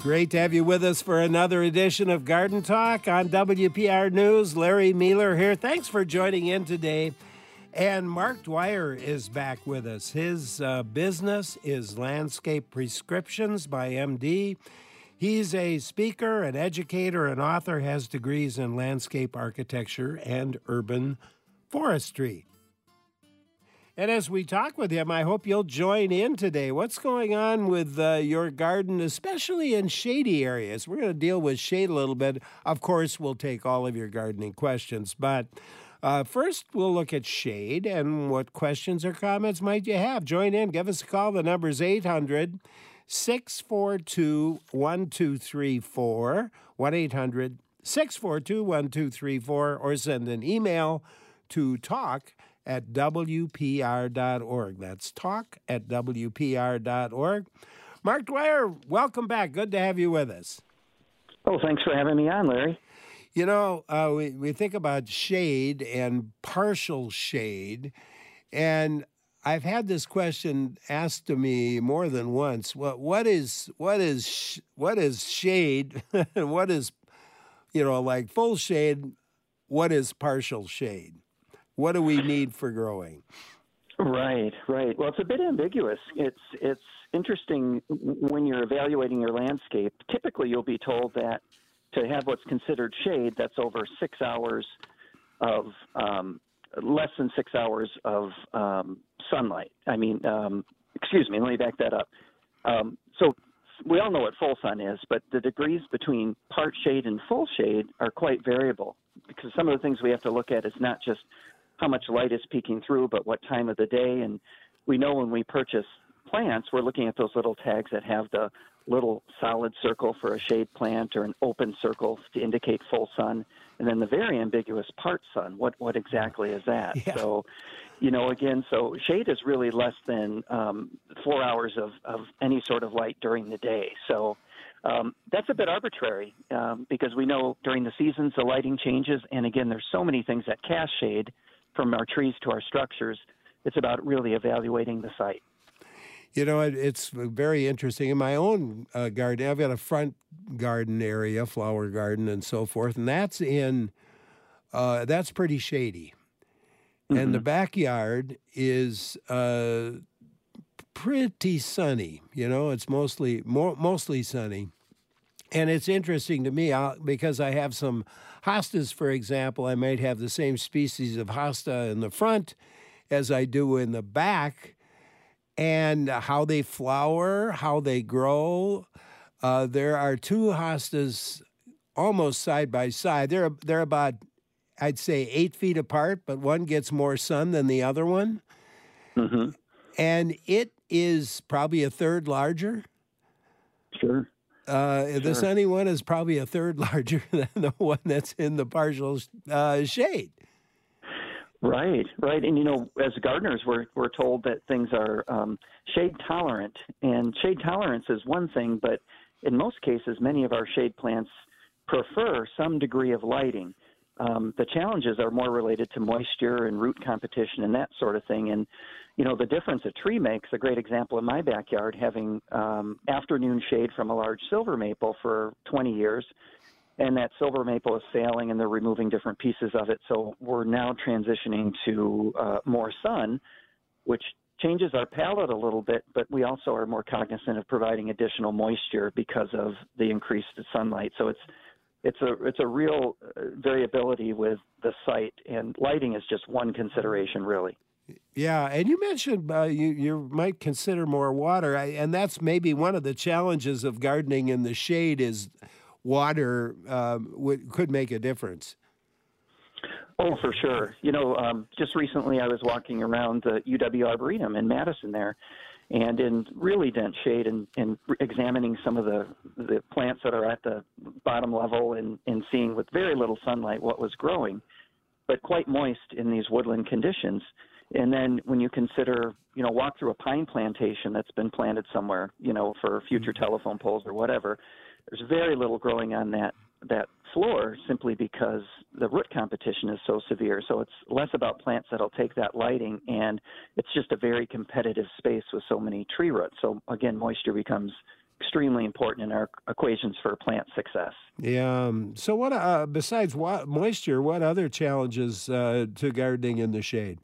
Great to have you with us for another edition of Garden Talk on WPR News. Larry Mueller here. Thanks for joining in today. And Mark Dwyer is back with us. His business is Landscape Prescriptions by MD. He's a speaker, an educator, an author, has degrees in landscape architecture and urban forestry. And as we talk with him, I hope you'll join in today. What's going on with your garden, especially in shady areas? We're going to deal with shade a little bit. Of course, we'll take all of your gardening questions. But first, we'll look at shade and what questions or comments might you have. Join in. Give us a call. The number's 800-642-1234, 1-800-642-1234, or send an email to talk@wpr.org. That's talk@wpr.org. Mark Dwyer, welcome back. Good to have you with us. Oh, thanks for having me on, Larry. You know, we think about shade and partial shade, and I've had this question asked to me more than once. What is shade? And what is, like full shade? What is partial shade? What do we need for growing? Right. Well, it's a bit ambiguous. It's interesting when you're evaluating your landscape. Typically, you'll be told that to have what's considered shade, that's over 6 hours of less than 6 hours of sunlight. Excuse me. Let me back that up. So we all know what full sun is, but the degrees between part shade and full shade are quite variable, because some of the things we have to look at is not just how much light is peeking through, but what time of the day. And we know when we purchase plants, we're looking at those little tags that have the little solid circle for a shade plant or an open circle to indicate full sun, and then the very ambiguous part sun. What exactly is that? Yeah. So, so shade is really less than 4 hours of any sort of light during the day. So that's a bit arbitrary because we know during the seasons the lighting changes, and again, there's so many things that cast shade from our trees to our structures. It's about really evaluating the site. It's very interesting. In my own garden, I've got a front garden area, flower garden and so forth, and that's pretty shady. Mm-hmm. And the backyard is pretty sunny. It's mostly sunny. And it's interesting to me because I have some hostas, for example. I might have the same species of hosta in the front as I do in the back, and how they flower, how they grow. There are two hostas almost side by side. They're about, I'd say, 8 feet apart, but one gets more sun than the other one. Mm-hmm. And it is probably a third larger. Sure. The sunny one is probably a third larger than the one that's in the partial shade. Right. And, as gardeners, we're told that things are shade tolerant. And shade tolerance is one thing, but in most cases, many of our shade plants prefer some degree of lighting. The challenges are more related to moisture and root competition and that sort of thing. And, the difference a tree makes, a great example in my backyard, having afternoon shade from a large silver maple for 20 years. And that silver maple is failing, and they're removing different pieces of it. So we're now transitioning to more sun, which changes our palette a little bit, but we also are more cognizant of providing additional moisture because of the increased sunlight. So it's a real variability with the site, and lighting is just one consideration, really. Yeah, and you mentioned you might consider more water, and that's maybe one of the challenges of gardening in the shade is water could make a difference. Oh, for sure. Just recently I was walking around the UW Arboretum in Madison there, and in really dense shade and examining some of the plants that are at the bottom level and seeing with very little sunlight what was growing, but quite moist in these woodland conditions. And then when you consider, walk through a pine plantation that's been planted somewhere, for future telephone poles or whatever, there's very little growing on that floor simply because the root competition is so severe. So it's less about plants that'll take that lighting, and it's just a very competitive space with so many tree roots. So again, moisture becomes extremely important in our equations for plant success. Yeah. So what besides moisture, what other challenges to gardening in the shade?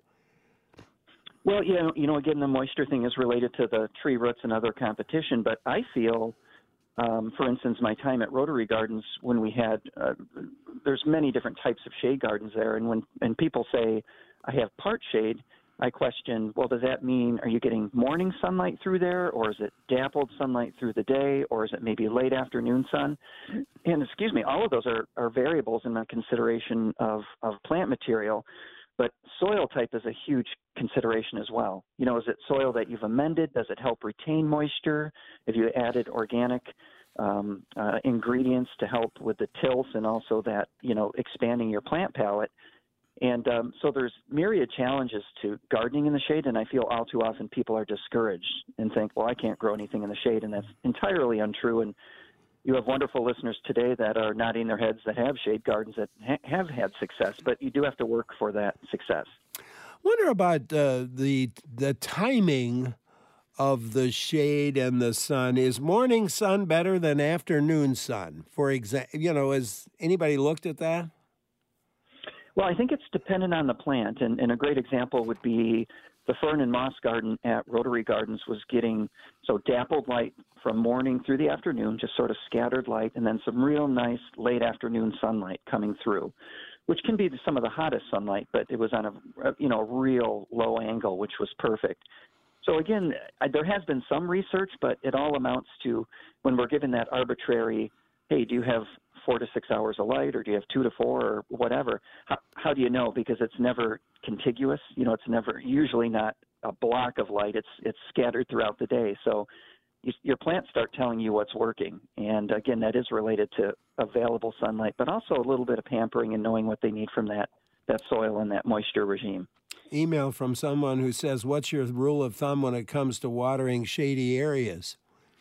Well, again, the moisture thing is related to the tree roots and other competition, but I feel, for instance, my time at Rotary Gardens when we had, there's many different types of shade gardens there, and when people say, I have part shade, I question, well, does that mean, are you getting morning sunlight through there, or is it dappled sunlight through the day, or is it maybe late afternoon sun? And excuse me, all of those are variables in the consideration of plant material. But soil type is a huge consideration as well. Is it soil that you've amended? Does it help retain moisture? Have you added organic ingredients to help with the tilth and also that, expanding your plant palette? And so there's myriad challenges to gardening in the shade, and I feel all too often people are discouraged and think, well, I can't grow anything in the shade, and that's entirely untrue. And you have wonderful listeners today that are nodding their heads that have shade gardens that have had success, but you do have to work for that success. Wonder about the timing of the shade and the sun. Is morning sun better than afternoon sun? For example, has anybody looked at that? Well, I think it's dependent on the plant, and a great example would be the fern and moss garden at Rotary Gardens was getting dappled light from morning through the afternoon, just sort of scattered light, and then some real nice late afternoon sunlight coming through, which can be some of the hottest sunlight, but it was on a real low angle, which was perfect. So again, there has been some research, but it all amounts to when we're given that arbitrary, hey, do you have 4 to 6 hours of light, or do you have 2 to 4, or whatever? How do you know? Because it's never contiguous. It's usually not a block of light. It's scattered throughout the day. So your plants start telling you what's working. And again, that is related to available sunlight, but also a little bit of pampering and knowing what they need from that soil and that moisture regime. Email from someone who says, what's your rule of thumb when it comes to watering shady areas?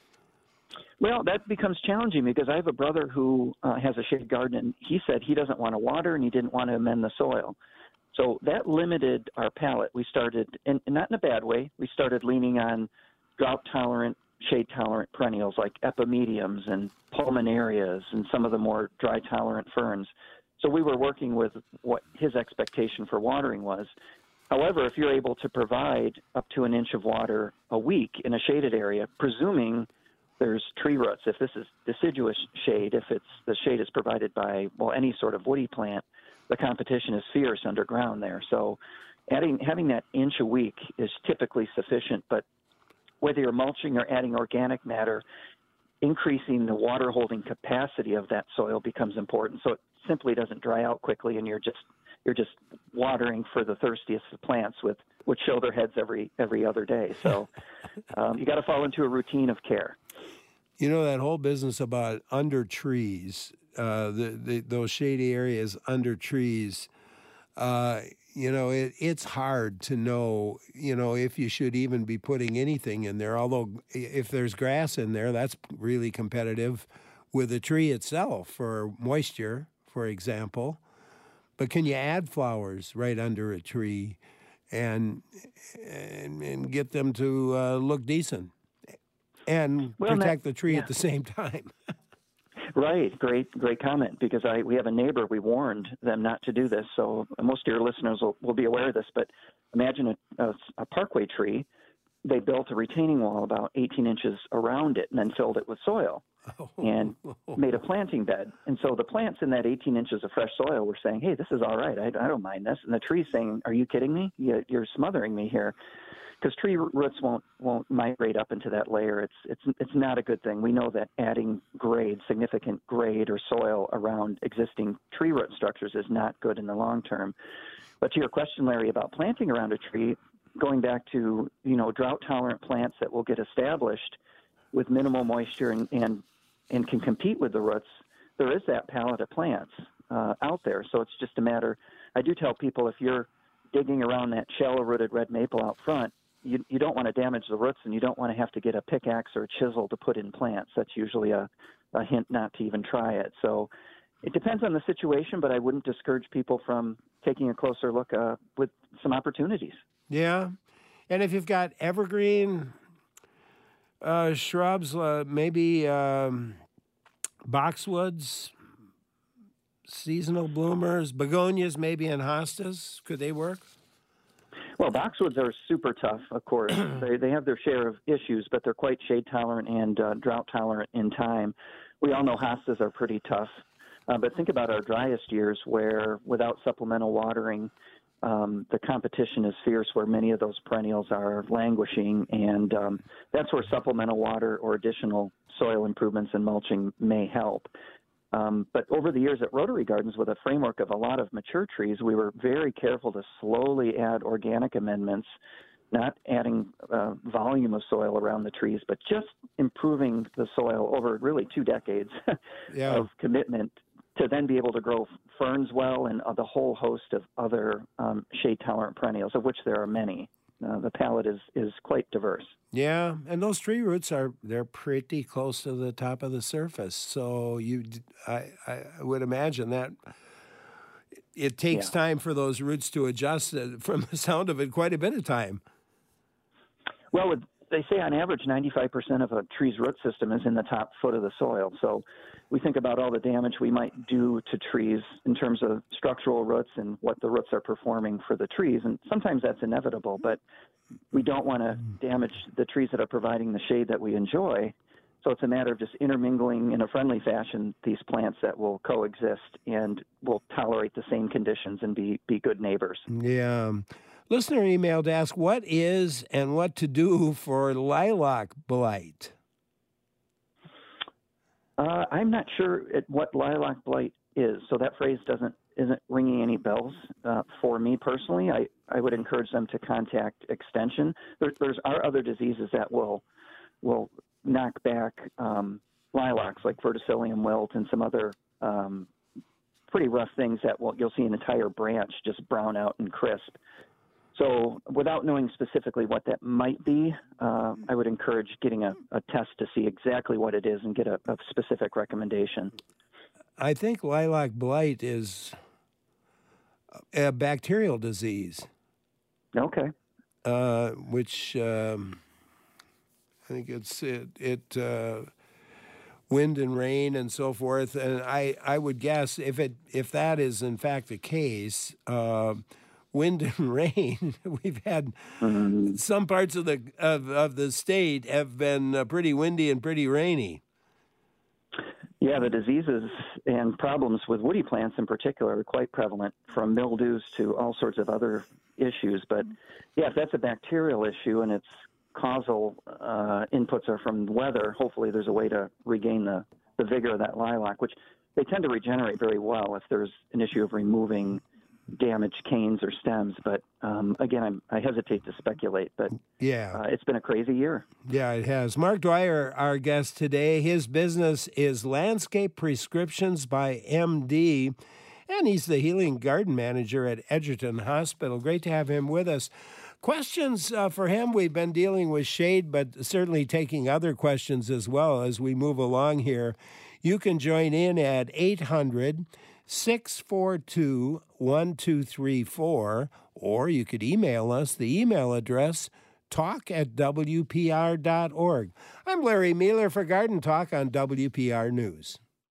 Well, that becomes challenging because I have a brother who has a shade garden, and he said he doesn't want to water and he didn't want to amend the soil. So that limited our palette. We started, and not in a bad way, we started leaning on drought-tolerant, shade-tolerant perennials like epimediums and pulmonarias and some of the more dry-tolerant ferns. So we were working with what his expectation for watering was. However, if you're able to provide up to an inch of water a week in a shaded area, presuming there's tree roots, if this is deciduous shade, if the shade is provided by, any sort of woody plant, the competition is fierce underground there. So having that inch a week is typically sufficient, but whether you're mulching or adding organic matter, increasing the water holding capacity of that soil becomes important. So it simply doesn't dry out quickly, and you're just watering for the thirstiest of plants which show their heads every other day. So you got to fall into a routine of care. That whole business about under trees, those shady areas under trees, it's hard to know, if you should even be putting anything in there. Although if there's grass in there, that's really competitive with the tree itself for moisture, for example. But can you add flowers right under a tree and get them to look decent and protect the tree at the same time? Right. Great comment, because we have a neighbor, we warned them not to do this. So most of your listeners will be aware of this, but imagine a parkway tree. They built a retaining wall about 18 inches around it and then filled it with soil and made a planting bed. And so the plants in that 18 inches of fresh soil were saying, hey, this is all right. I don't mind this. And the tree's saying, are you kidding me? You're smothering me here. Because tree roots won't migrate up into that layer. It's not a good thing. We know that adding significant grade or soil around existing tree root structures is not good in the long term. But to your question, Larry, about planting around a tree, going back to drought-tolerant plants that will get established with minimal moisture and can compete with the roots, there is that palette of plants out there. So it's just a matter. I do tell people, if you're digging around that shallow-rooted red maple out front, you don't want to damage the roots, and you don't want to have to get a pickaxe or a chisel to put in plants. That's usually a hint not to even try it. So it depends on the situation, but I wouldn't discourage people from taking a closer look with some opportunities. Yeah. And if you've got evergreen Shrubs, maybe boxwoods, seasonal bloomers, begonias, maybe, and hostas. Could they work? Well, boxwoods are super tough, of course. They have their share of issues, but they're quite shade tolerant and drought tolerant in time. We all know hostas are pretty tough. But think about our driest years where without supplemental watering, the competition is fierce where many of those perennials are languishing, and that's where supplemental water or additional soil improvements and mulching may help. But over the years at Rotary Gardens, with a framework of a lot of mature trees, we were very careful to slowly add organic amendments, not adding volume of soil around the trees, but just improving the soil over really 2 decades of commitment to then be able to grow ferns well and the whole host of other shade-tolerant perennials, of which there are many. The palette is quite diverse. Yeah, and those tree roots they're pretty close to the top of the surface. So I would imagine that it takes time for those roots to adjust. From the sound of it, quite a bit of time. Well, they say on average 95% of a tree's root system is in the top foot of the soil. So we think about all the damage we might do to trees in terms of structural roots and what the roots are performing for the trees. And sometimes that's inevitable, but we don't want to damage the trees that are providing the shade that we enjoy. So it's a matter of just intermingling in a friendly fashion these plants that will coexist and will tolerate the same conditions and be good neighbors. Yeah. Listener emailed to ask what is and what to do for lilac blight. I'm not sure what lilac blight is, so that phrase isn't ringing any bells for me personally. I would encourage them to contact Extension. There are other diseases that will knock back lilacs, like verticillium wilt and some other pretty rough things that you'll see an entire branch just brown out and crisp. So without knowing specifically what that might be, I would encourage getting a test to see exactly what it is and get a specific recommendation. I think lilac blight is a bacterial disease. Okay. Which I think it's wind and rain and so forth. And I would guess if that is in fact the case, wind and rain. We've had some parts of the state have been pretty windy and pretty rainy. Yeah, the diseases and problems with woody plants in particular are quite prevalent, from mildews to all sorts of other issues. But yeah, if that's a bacterial issue and its causal inputs are from weather, hopefully there's a way to regain the vigor of that lilac, which they tend to regenerate very well if there's an issue of removing damaged canes or stems. But again, I hesitate to speculate, but it's been a crazy year. Yeah, it has. Mark Dwyer, our guest today, his business is Landscape Prescriptions by MD, and he's the healing garden manager at Edgerton Hospital. Great to have him with us. Questions for him. We've been dealing with shade, but certainly taking other questions as well as we move along here. You can join in at 800-642-1234, or you could email us. The email address, talk@wpr.org. I'm Larry Mealer for Garden Talk on WPR News.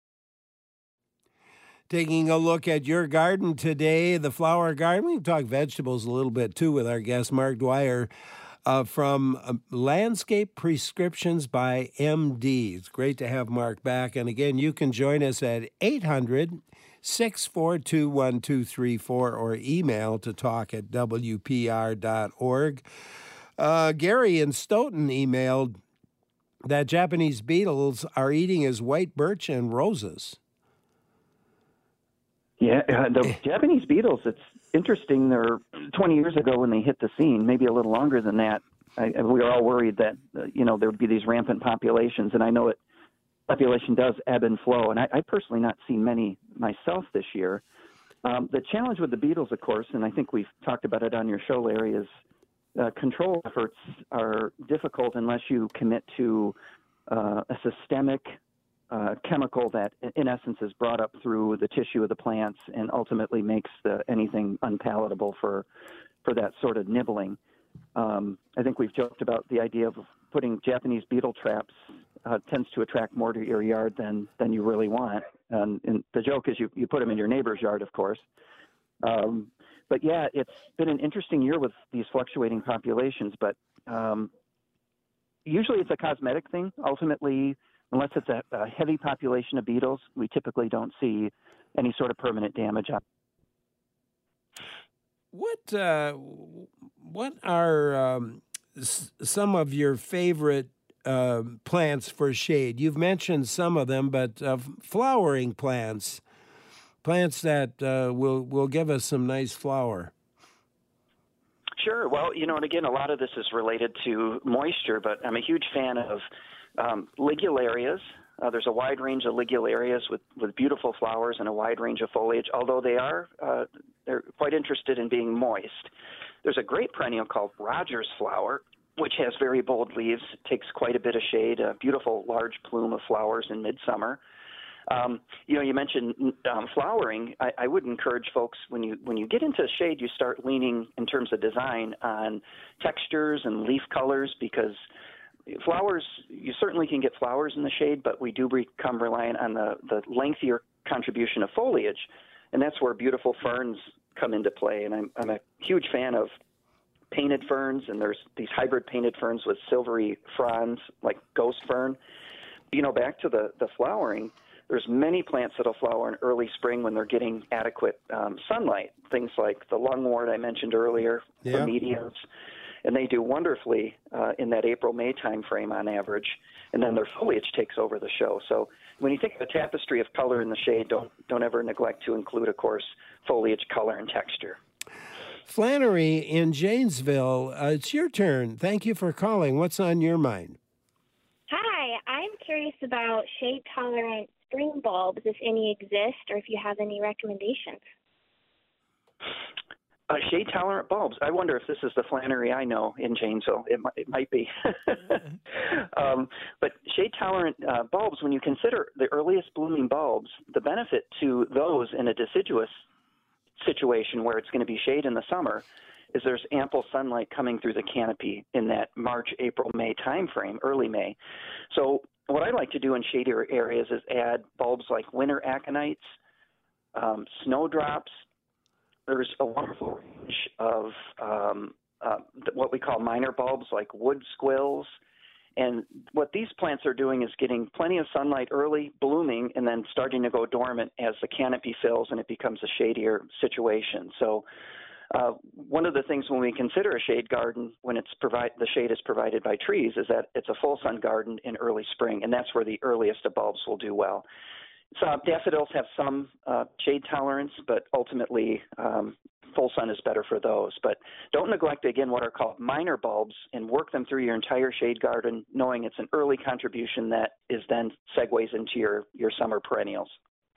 Taking a look at your garden today, the flower garden. We can talk vegetables a little bit, too, with our guest, Mark Dwyer, from Landscape Prescriptions by MD. It's great to have Mark back. And again, you can join us at 800-642-1234 or email to talk@wpr.org. Gary in Stoughton emailed that Japanese beetles are eating his white birch and roses. Yeah, the Japanese beetles, it's interesting. They're 20 years ago when they hit the scene, maybe a little longer than that. We were all worried that, there would be these rampant populations, and I know population does ebb and flow, and I personally not seen many myself this year. The challenge with the beetles, of course, and I think we've talked about it on your show, Larry, is control efforts are difficult unless you commit to a systemic chemical that, in essence, is brought up through the tissue of the plants and ultimately makes anything unpalatable for that sort of nibbling. I think we've joked about the idea of putting Japanese beetle traps tends to attract more to your yard than you really want. And the joke is you put them in your neighbor's yard, of course. But yeah, it's been an interesting year with these fluctuating populations, but usually it's a cosmetic thing. Ultimately, unless it's a heavy population of beetles, we typically don't see any sort of permanent damage. What are some of your favorite plants for shade? You've mentioned some of them, but flowering plants that will give us some nice flower. Sure. Well, and again, a lot of this is related to moisture, but I'm a huge fan of ligularias. There's a wide range of ligularias with beautiful flowers and a wide range of foliage, although they're quite interested in being moist. There's a great perennial called Rogers flower, which has very bold leaves, takes quite a bit of shade, a beautiful large plume of flowers in midsummer. You mentioned flowering. I would encourage folks when you get into shade, you start leaning in terms of design on textures and leaf colors, because flowers, you certainly can get flowers in the shade, but we do become reliant on the lengthier contribution of foliage, and that's where beautiful ferns come into play. And I'm a huge fan of painted ferns, and there's these hybrid painted ferns with silvery fronds like ghost fern. Back to the flowering, there's many plants that'll flower in early spring when they're getting adequate sunlight. Things like the lungwort I mentioned earlier, the mediums, and they do wonderfully in that April-May time frame on average, and then their foliage takes over the show. So when you think of a tapestry of color in the shade, don't ever neglect to include, of course, foliage, color, and texture. Flannery in Janesville, it's your turn. Thank you for calling. What's on your mind? Hi, I'm curious about shade-tolerant spring bulbs, if any exist, or if you have any recommendations. Shade-tolerant bulbs. I wonder if this is the Flannery I know in Janesville. It might be. But shade-tolerant bulbs, when you consider the earliest blooming bulbs, the benefit to those in a deciduous situation where it's going to be shade in the summer is there's ample sunlight coming through the canopy in that March, April, May time frame, early May. So what I like to do in shadier areas is add bulbs like winter aconites, snowdrops. There's a wonderful range of what we call minor bulbs like wood squills. And what these plants are doing is getting plenty of sunlight early, blooming, and then starting to go dormant as the canopy fills and it becomes a shadier situation. So one of the things when we consider a shade garden, when the shade is provided by trees, is that it's a full sun garden in early spring, and that's where the earliest of bulbs will do well. So daffodils have some shade tolerance, but ultimately full sun is better for those. But don't neglect, again, what are called minor bulbs and work them through your entire shade garden, knowing it's an early contribution that is then segues into your summer perennials.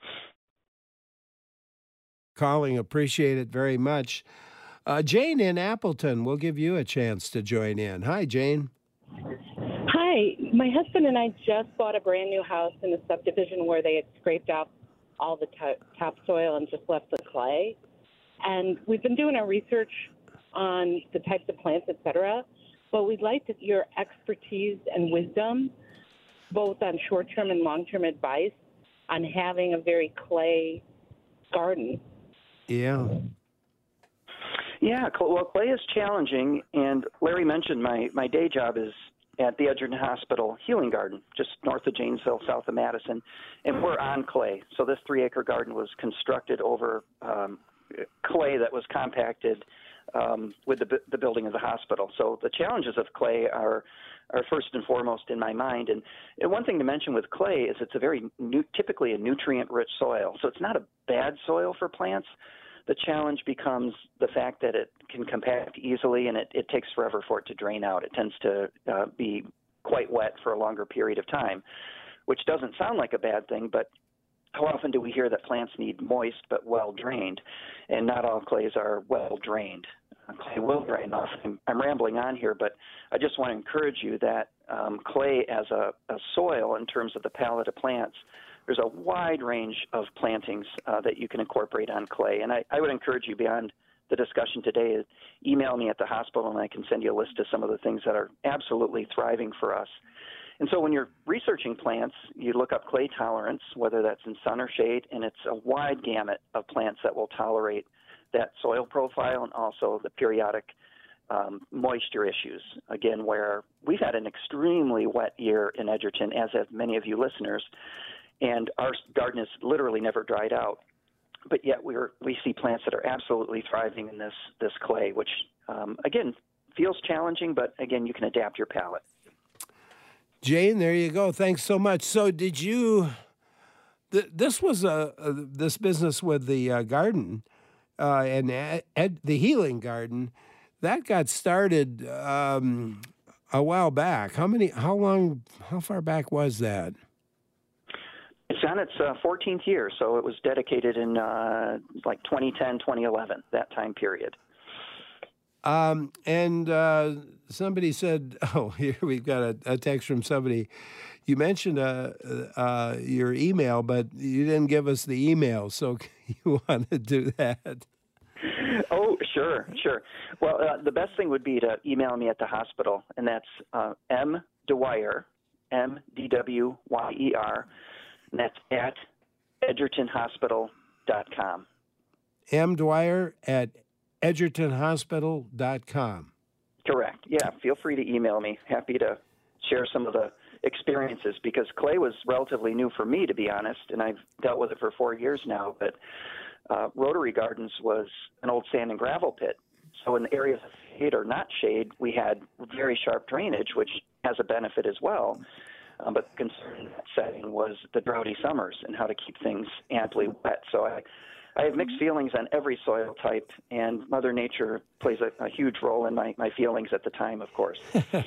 Calling, appreciate it very much. Jane in Appleton, we'll give you a chance to join in. Hi, Jane. Hi, my husband and I just bought a brand new house in a subdivision where they had scraped off all the topsoil and just left the clay. And we've been doing our research on the types of plants, et cetera, but we'd like your expertise and wisdom, both on short-term and long-term advice on having a very clay garden. Yeah. Yeah, well, clay is challenging, and Larry mentioned my day job is at the Edgerton Hospital Healing Garden, just north of Janesville, south of Madison, and we're on clay. So this 3-acre garden was constructed over clay that was compacted with the building of the hospital. So the challenges of clay are first and foremost in my mind. And one thing to mention with clay is it's typically a nutrient-rich soil. So it's not a bad soil for plants. The challenge becomes the fact that it can compact easily and it takes forever for it to drain out. It tends to be quite wet for a longer period of time, which doesn't sound like a bad thing, but how often do we hear that plants need moist but well-drained? And not all clays are well-drained. Clay will drain off. I'm rambling on here, but I just want to encourage you that clay as a soil in terms of the palette of plants, there's a wide range of plantings that you can incorporate on clay. And I would encourage you beyond the discussion today, email me at the hospital and I can send you a list of some of the things that are absolutely thriving for us. And so when you're researching plants, you look up clay tolerance, whether that's in sun or shade, and it's a wide gamut of plants that will tolerate that soil profile and also the periodic moisture issues. Again, where we've had an extremely wet year in Edgerton, as have many of you listeners, and our garden has literally never dried out. But yet we see plants that are absolutely thriving in this clay, which, again, feels challenging, but, again, you can adapt your palate. Jane, there you go. Thanks so much. So did you this was this business with the garden and the healing garden, that got started a while back. How far back was that? It's on its 14th year, so it was dedicated in like 2010, 2011, that time period. And somebody said, here we've got a text from somebody. You mentioned your email, but you didn't give us the email, so you want to do that? Oh, sure. Well, the best thing would be to email me at the hospital, and that's mdwyer, MDWYER, and that's at edgertonhospital.com. mdwyer at edgertonhospital.com. Correct. Yeah, feel free to email me. Happy to share some of the experiences, because clay was relatively new for me, to be honest, and I've dealt with it for 4 years now. But Rotary Gardens was an old sand and gravel pit. So in the areas of shade or not shade, we had very sharp drainage, which has a benefit as well. But the concern in that setting was the droughty summers and how to keep things amply wet. So I have mixed feelings on every soil type, and Mother Nature plays a huge role in my feelings at the time, of course.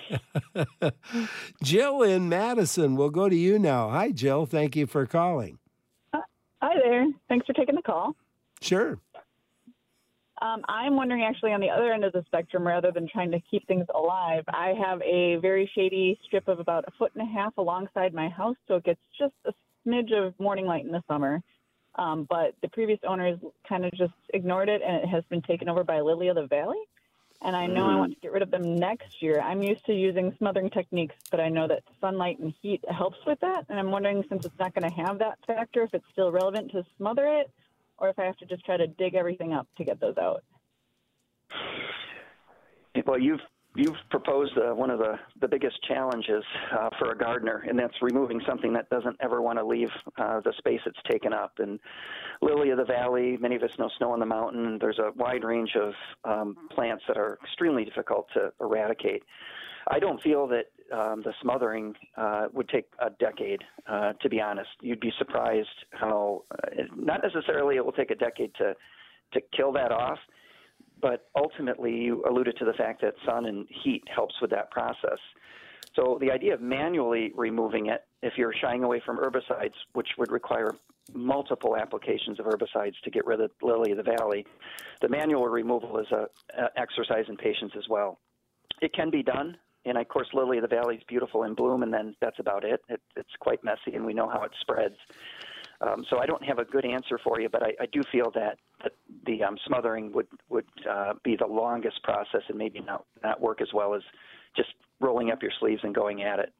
Jill in Madison, we'll go to you now. Hi, Jill. Thank you for calling. Hi there. Thanks for taking the call. Sure. I'm wondering, actually, on the other end of the spectrum, rather than trying to keep things alive, I have a very shady strip of about 1.5 feet alongside my house, so it gets just a smidge of morning light in the summer. But the previous owners kind of just ignored it, and it has been taken over by Lily of the Valley. And I know I want to get rid of them next year. I'm used to using smothering techniques, but I know that sunlight and heat helps with that. And I'm wondering, since it's not going to have that factor, if it's still relevant to smother it, or if I have to just try to dig everything up to get those out. Well, you've proposed one of the biggest challenges for a gardener, and that's removing something that doesn't ever want to leave the space it's taken up. And Lily of the Valley, many of us know Snow on the Mountain. There's a wide range of plants that are extremely difficult to eradicate. I don't feel that the smothering would take a decade, to be honest. You'd be surprised how, not necessarily it will take a decade to kill that off, but ultimately you alluded to the fact that sun and heat helps with that process. So the idea of manually removing it, if you're shying away from herbicides, which would require multiple applications of herbicides to get rid of Lily of the Valley, the manual removal is an exercise in patience as well. It can be done. And, of course, Lily of the Valley is beautiful in bloom, and then that's about it. It's quite messy, and we know how it spreads. So I don't have a good answer for you, but I do feel that the smothering would be the longest process and maybe not work as well as just rolling up your sleeves and going at it.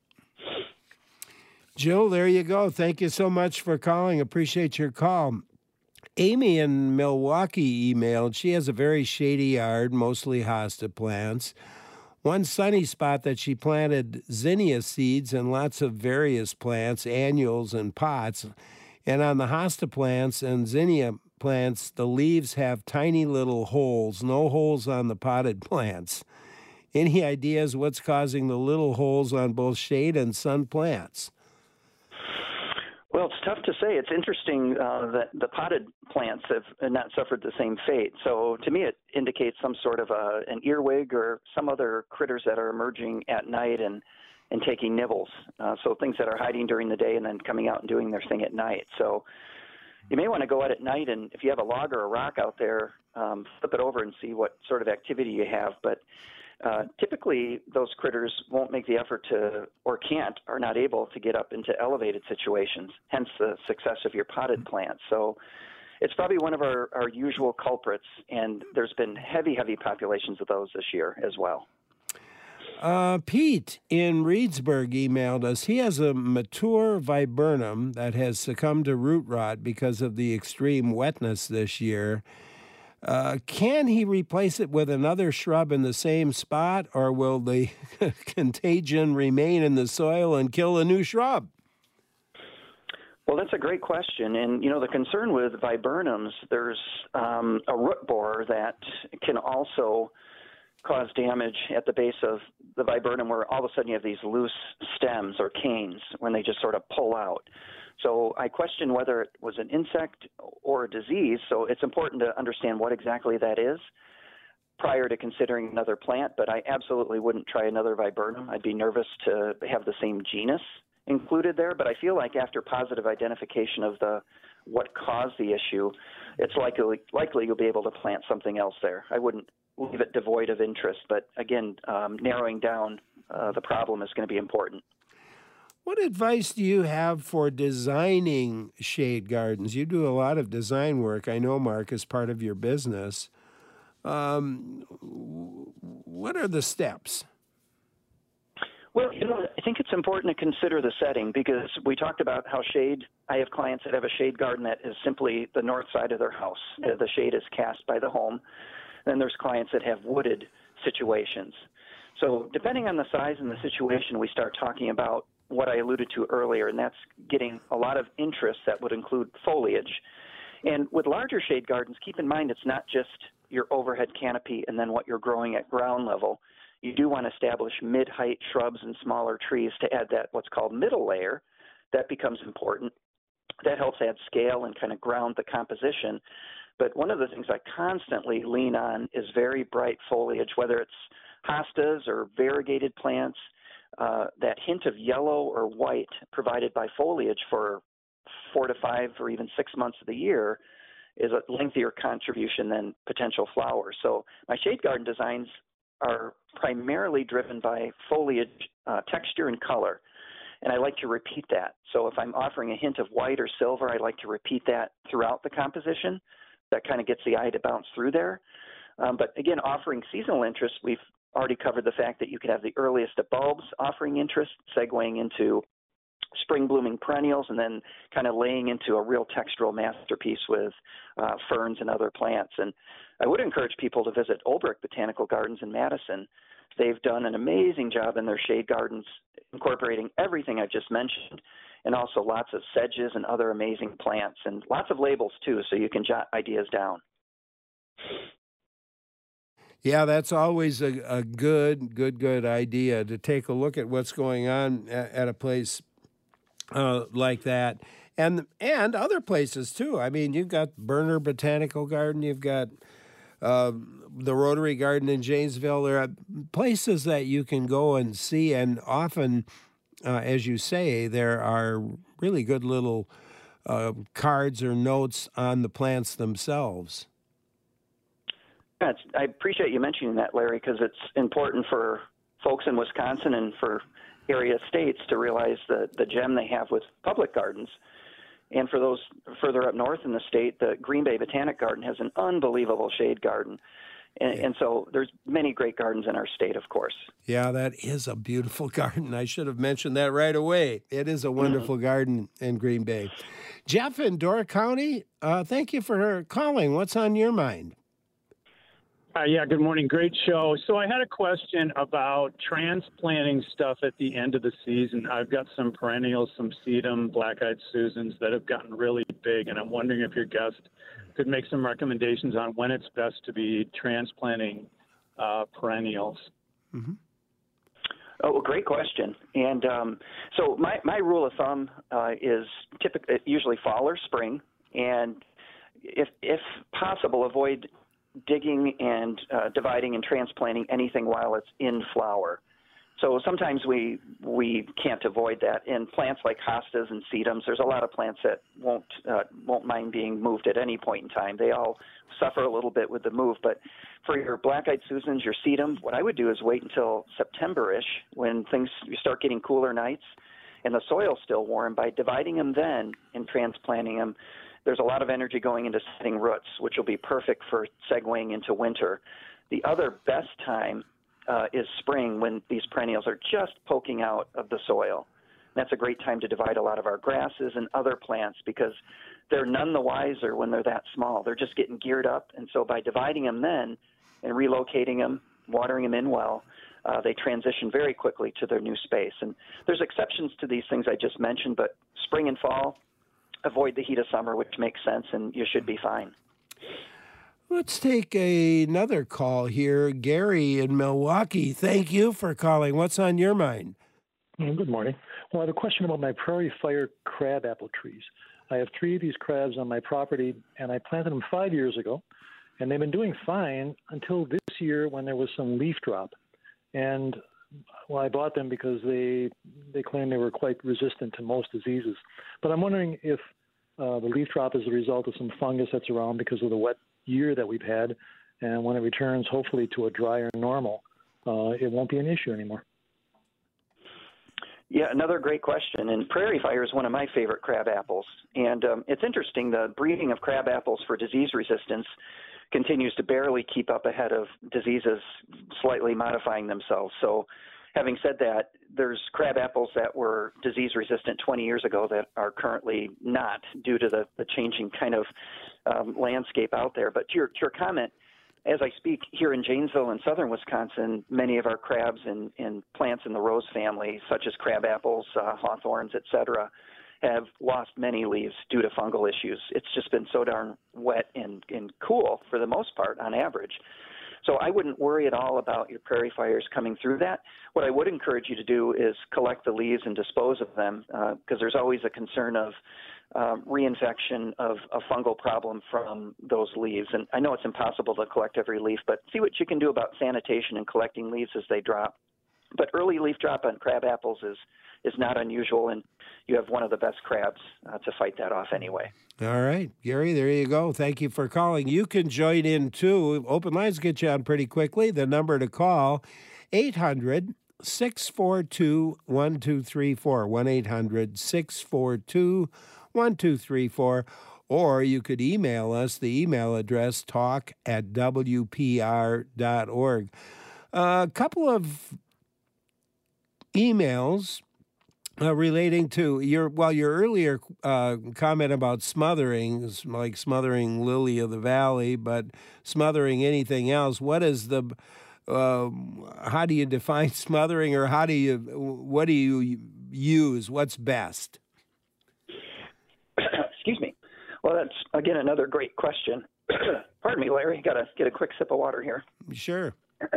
Jill, there you go. Thank you so much for calling. Appreciate your call. Amy in Milwaukee emailed. She has a very shady yard, mostly hosta plants. One sunny spot that she planted zinnia seeds and lots of various plants, annuals and pots. And on the hosta plants and zinnia plants, the leaves have tiny little holes, no holes on the potted plants. Any ideas what's causing the little holes on both shade and sun plants? Well, it's tough to say. It's interesting that the potted plants have not suffered the same fate. So to me, it indicates some sort of an earwig or some other critters that are emerging at night and taking nibbles. So things that are hiding during the day and then coming out and doing their thing at night. So you may want to go out at night, and if you have a log or a rock out there, flip it over and see what sort of activity you have. But typically, those critters won't make the effort to, or can't, or not able to get up into elevated situations, hence the success of your potted plants. So it's probably one of our usual culprits, and there's been heavy populations of those this year as well. Pete in Reedsburg emailed us. He has a mature viburnum that has succumbed to root rot because of the extreme wetness this year. Can he replace it with another shrub in the same spot, or will the contagion remain in the soil and kill a new shrub? Well, that's a great question. And, you know, the concern with viburnums, there's a root borer that can also cause damage at the base of the viburnum, where all of a sudden you have these loose stems or canes when they just sort of pull out. So I question whether it was an insect or a disease. So it's important to understand what exactly that is prior to considering another plant. But I absolutely wouldn't try another viburnum. I'd be nervous to have the same genus included there. But I feel like after positive identification of what caused the issue, it's likely you'll be able to plant something else there. I wouldn't leave it devoid of interest. But again, narrowing down the problem is going to be important. What advice do you have for designing shade gardens? You do a lot of design work, I know, Mark, as part of your business. What are the steps? Well, you know, I think it's important to consider the setting, because we talked about how I have clients that have a shade garden that is simply the north side of their house. The shade is cast by the home. Then there's clients that have wooded situations. So depending on the size and the situation, we start talking about what I alluded to earlier, and that's getting a lot of interest that would include foliage. And with larger shade gardens, keep in mind it's not just your overhead canopy and then what you're growing at ground level. You do want to establish mid-height shrubs and smaller trees to add that what's called middle layer. That becomes important. That helps add scale and kind of ground the composition. But one of the things I constantly lean on is very bright foliage, whether it's hostas or variegated plants. That hint of yellow or white provided by foliage for 4 to 5 or even 6 months of the year is a lengthier contribution than potential flowers. So my shade garden designs are primarily driven by foliage texture and color, and I like to repeat that. So if I'm offering a hint of white or silver, I like to repeat that throughout the composition. That kind of gets the eye to bounce through there. But again, offering seasonal interest, we've already covered the fact that you could have the earliest of bulbs offering interest, segueing into spring blooming perennials, and then kind of laying into a real textural masterpiece with ferns and other plants. And I would encourage people to visit Olbrich Botanical Gardens in Madison. They've done an amazing job in their shade gardens, incorporating everything I just mentioned, and also lots of sedges and other amazing plants, and lots of labels too, so you can jot ideas down. Yeah, that's always a good idea, to take a look at what's going on at a place like that, and other places too. I mean, you've got Berner Botanical Garden, you've got the Rotary Garden in Janesville. There are places that you can go and see, and often, as you say, there are really good little cards or notes on the plants themselves. Yeah, I appreciate you mentioning that, Larry, because it's important for folks in Wisconsin and for area states to realize the gem they have with public gardens. And for those further up north in the state, the Green Bay Botanic Garden has an unbelievable shade garden. And so there's many great gardens in our state, of course. Yeah, that is a beautiful garden. I should have mentioned that right away. It is a wonderful garden in Green Bay. Jeff in Door County, thank you for calling. What's on your mind? Yeah, good morning. Great show. So I had a question about transplanting stuff at the end of the season. I've got some perennials, some sedum, black-eyed Susans that have gotten really big, and I'm wondering if your guest could make some recommendations on when it's best to be transplanting perennials. Mm-hmm. Oh, well, great question. And so my rule of thumb is usually fall or spring, and if possible, avoid digging and dividing and transplanting anything while it's in flower. So sometimes we can't avoid that. In plants like hostas and sedums, there's a lot of plants that won't mind being moved at any point in time. They all suffer a little bit with the move. But for your black-eyed Susans, your sedum, what I would do is wait until September-ish when you start getting cooler nights and the soil's still warm. By dividing them then and transplanting them, there's a lot of energy going into setting roots, which will be perfect for segueing into winter. The other best time is spring, when these perennials are just poking out of the soil. That's a great time to divide a lot of our grasses and other plants, because they're none the wiser when they're that small. They're just getting geared up. And so by dividing them then and relocating them, watering them in well, they transition very quickly to their new space. And there's exceptions to these things I just mentioned, but spring and fall, avoid the heat of summer, which makes sense, and you should be fine. Let's take another call here. Gary in Milwaukee, thank you for calling. What's on your mind? Good morning. Well, I have a question about my prairie fire crabapple trees. I have 3 of these crabs on my property, and I planted them 5 years ago, and they've been doing fine until this year when there was some leaf drop. And well, I bought them because they claim they were quite resistant to most diseases. But I'm wondering if the leaf drop is the result of some fungus that's around because of the wet year that we've had, and when it returns, hopefully to a drier normal, it won't be an issue anymore. Yeah, another great question. And prairie fire is one of my favorite crab apples. And it's interesting, the breeding of crab apples for disease resistance continues to barely keep up ahead of diseases slightly modifying themselves. So having said that, there's crab apples that were disease resistant 20 years ago that are currently not, due to the changing kind of landscape out there. But to your comment, as I speak here in Janesville in southern Wisconsin, many of our crabs and plants in the rose family, such as crab apples, hawthorns, et cetera, have lost many leaves due to fungal issues. It's just been so darn wet and cool for the most part on average. So I wouldn't worry at all about your prairie fires coming through that. What I would encourage you to do is collect the leaves and dispose of them, because there's always a concern of reinfection of a fungal problem from those leaves. And I know it's impossible to collect every leaf, but see what you can do about sanitation and collecting leaves as they drop. But early leaf drop on crab apples is not unusual, and you have one of the best crabs to fight that off anyway. All right, Gary, there you go. Thank you for calling. You can join in, too. Open lines get you on pretty quickly. The number to call, 800-642-1234, 1-800-642-1234, or you could email us, the email address, talk@wpr.org. A couple of emails relating to your earlier comment about smothering, like smothering lily of the valley, but smothering anything else. What is the how do you define smothering, or what do you use? What's best? Excuse me. Well, that's again another great question. Pardon me, Larry. Got to get a quick sip of water here. Sure.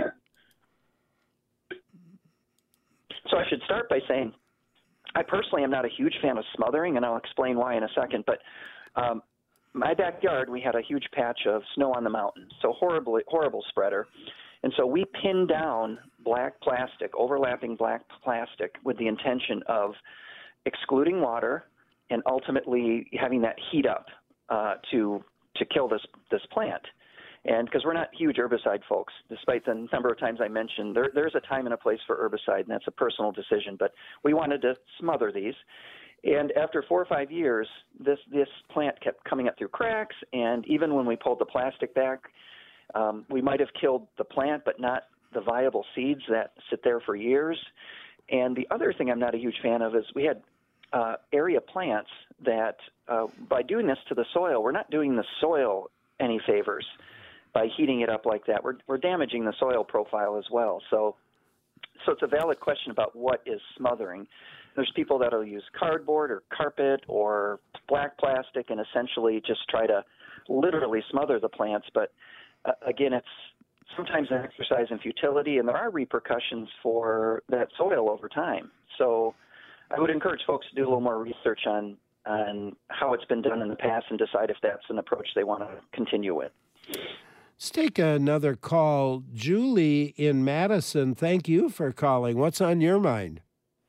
So I should start by saying I personally am not a huge fan of smothering, and I'll explain why in a second. But my backyard, we had a huge patch of snow on the mountain, so horrible spreader. And so we pinned down black plastic, overlapping black plastic, with the intention of excluding water and ultimately having that heat up to kill this plant. And because we're not huge herbicide folks, despite the number of times I mentioned, there's a time and a place for herbicide, and that's a personal decision. But we wanted to smother these. And after 4 or 5 years, this plant kept coming up through cracks, and even when we pulled the plastic back, we might have killed the plant, but not the viable seeds that sit there for years. And the other thing I'm not a huge fan of is we had area plants that, by doing this to the soil, we're not doing the soil any favors. By heating it up like that, we're damaging the soil profile as well. So it's a valid question about what is smothering. There's people that will use cardboard or carpet or black plastic and essentially just try to literally smother the plants. But again, it's sometimes an exercise in futility, and there are repercussions for that soil over time. So I would encourage folks to do a little more research on how it's been done in the past and decide if that's an approach they want to continue with. Let's take another call. Julie in Madison, thank you for calling. What's on your mind?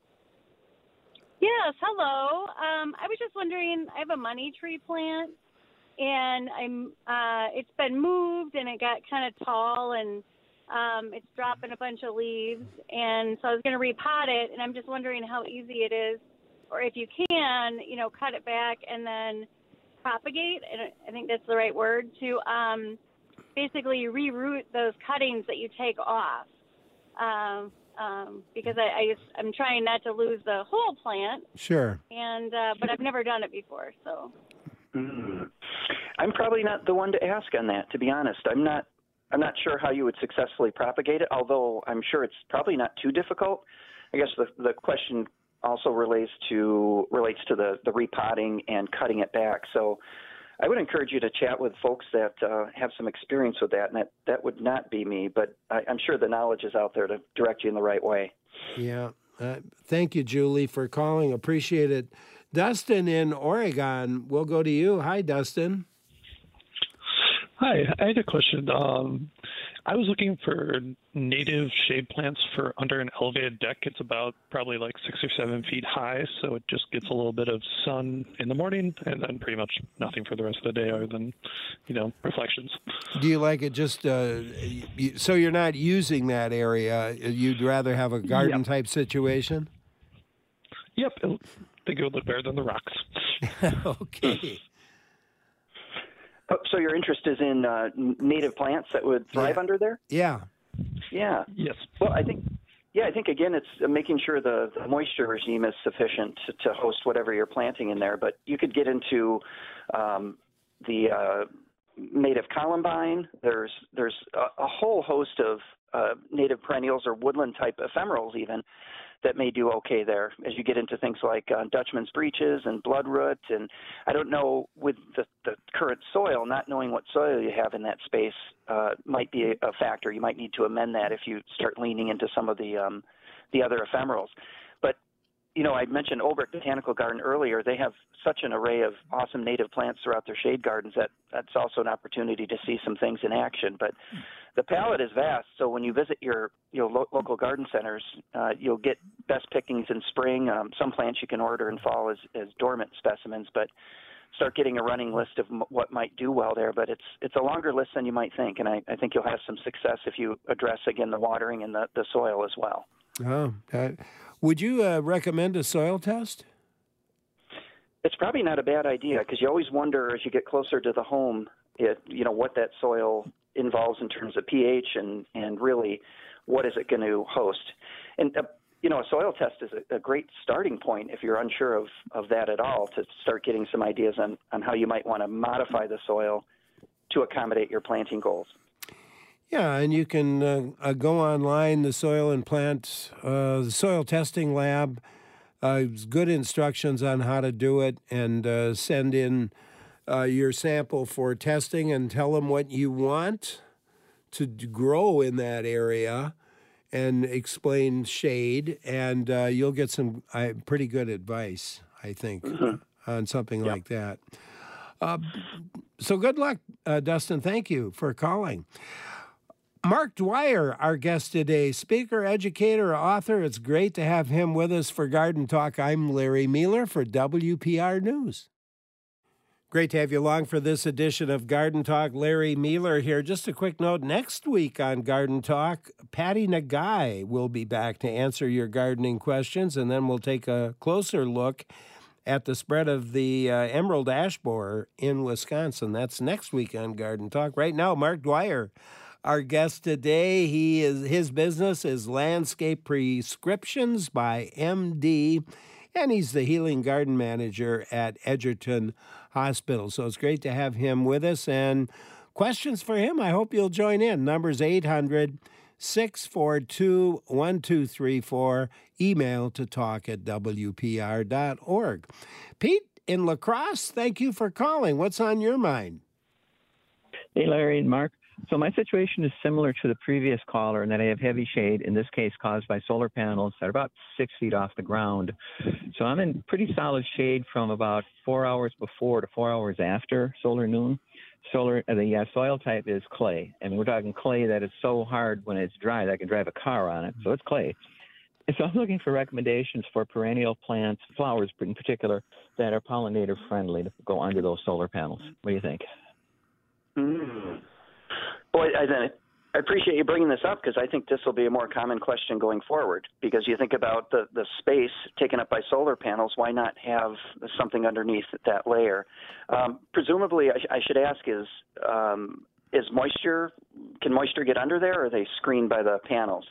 Yes, hello. I was just wondering, I have a money tree plant, and it's been moved, and it got kind of tall, and it's dropping a bunch of leaves, and so I was going to repot it, and I'm just wondering how easy it is, or if you can, cut it back and then propagate, and I think that's the right word, to basically reroot those cuttings that you take off. Because I'm trying not to lose the whole plant. Sure. And but I've never done it before, so. I'm probably not the one to ask on that, to be honest. I'm not sure how you would successfully propagate it, although I'm sure it's probably not too difficult. I guess the question also relates to the repotting and cutting it back. So I would encourage you to chat with folks that have some experience with that, and that would not be me, but I'm sure the knowledge is out there to direct you in the right way. Yeah. Thank you, Julie, for calling. Appreciate it. Dustin in Oregon, we'll go to you. Hi, Dustin. Hi, I had a question. I was looking for native shade plants for under an elevated deck. It's about probably like 6 or 7 feet high, so it just gets a little bit of sun in the morning and then pretty much nothing for the rest of the day other than, reflections. Do you like it just so you're not using that area? You'd rather have a garden type situation? Yep, I think it would look better than the rocks. Okay. So your interest is in native plants that would thrive under there? Yeah. Yeah. Yes. Well, I think again, it's making sure the moisture regime is sufficient to host whatever you're planting in there. But you could get into the native columbine. There's a whole host of native perennials or woodland type ephemerals even that may do okay there as you get into things like Dutchman's breeches and bloodroot. And I don't know, with the current soil, not knowing what soil you have in that space might be a factor. You might need to amend that if you start leaning into some of the other ephemerals. But, I mentioned Olbrich Botanical Garden earlier. They have such an array of awesome native plants throughout their shade gardens that's also an opportunity to see some things in action. But the palette is vast, so when you visit your local garden centers, you'll get best pickings in spring. Some plants you can order in fall as dormant specimens, but start getting a running list of what might do well there. But it's a longer list than you might think, and I think you'll have some success if you address, again, the watering and the soil as well. Oh, would you recommend a soil test? It's probably not a bad idea, because you always wonder as you get closer to the home, what that soil involves in terms of pH and really what is it going to host. And, a soil test is a great starting point if you're unsure of that at all, to start getting some ideas on how you might want to modify the soil to accommodate your planting goals. Yeah, and you can go online, the Soil and Plant, the Soil Testing Lab. Good instructions on how to do it, and send in your sample for testing and tell them what you want to grow in that area and explain shade, and you'll get some pretty good advice, I think, on something like that. So good luck, Dustin. Thank you for calling. Mark Dwyer, our guest today, speaker, educator, author. It's great to have him with us for Garden Talk. I'm Larry Mueller for WPR News. Great to have you along for this edition of Garden Talk. Larry Mueller here. Just a quick note, next week on Garden Talk, Patty Nagai will be back to answer your gardening questions, and then we'll take a closer look at the spread of the emerald ash borer in Wisconsin. That's next week on Garden Talk. Right now, Mark Dwyer, our guest today. His business is Landscape Prescriptions by MD, and he's the healing garden manager at Edgerton Hospital. So it's great to have him with us. And questions for him, I hope you'll join in. Number's 800-642-1234. Email to talk@wpr.org. Pete in La Crosse, thank you for calling. What's on your mind? Hey, Larry and Mark. So my situation is similar to the previous caller in that I have heavy shade, in this case caused by solar panels that are about 6 feet off the ground. So I'm in pretty solid shade from about 4 hours before to 4 hours after solar noon. The soil type is clay. I mean, we're talking clay that is so hard when it's dry that I can drive a car on it. So it's clay. And so I'm looking for recommendations for perennial plants, flowers in particular, that are pollinator friendly to go under those solar panels. What do you think? Boy, I appreciate you bringing this up because I think this will be a more common question going forward. Because you think about the space taken up by solar panels, why not have something underneath that layer? Presumably, I should ask is moisture, can moisture get under there, or are they screened by the panels?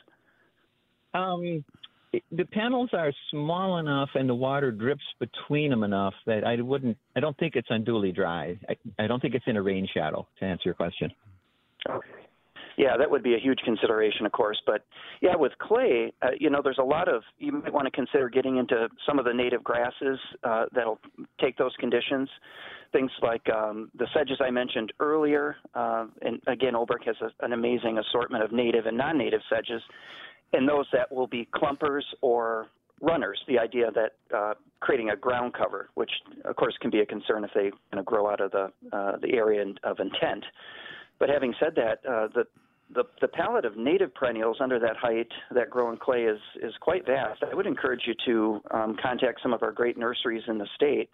The panels are small enough and the water drips between them enough that I don't think it's unduly dry. I don't think it's in a rain shadow, to answer your question. Okay. Yeah, that would be a huge consideration, of course. But yeah, with clay, there's a lot of, you might want to consider getting into some of the native grasses that'll take those conditions. Things like the sedges I mentioned earlier. And again, Olbrich has an amazing assortment of native and non-native sedges. And those that will be clumpers or runners, the idea that creating a ground cover, which of course can be a concern if they grow out of the area of intent. But having said that, the palette of native perennials under that height that grow in clay is quite vast. I would encourage you to contact some of our great nurseries in the state.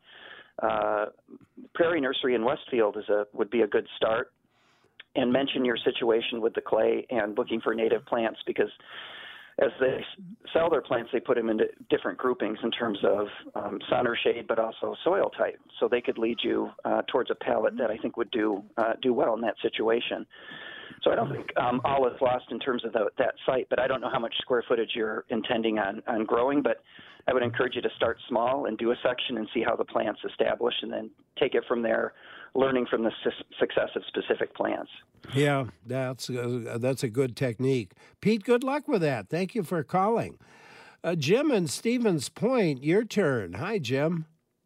Prairie Nursery in Westfield would be a good start. And mention your situation with the clay and looking for native plants, because as they sell their plants, they put them into different groupings in terms of sun or shade, but also soil type. So they could lead you towards a palette that I think would do well in that situation. So I don't think all is lost in terms of that site, but I don't know how much square footage you're intending on growing. But I would encourage you to start small and do a section and see how the plants establish, and then take it from there, learning from the success of specific plants. Yeah, that's a good technique. Pete, good luck with that. Thank you for calling. Jim in Stevens Point, your turn. Hi, Jim.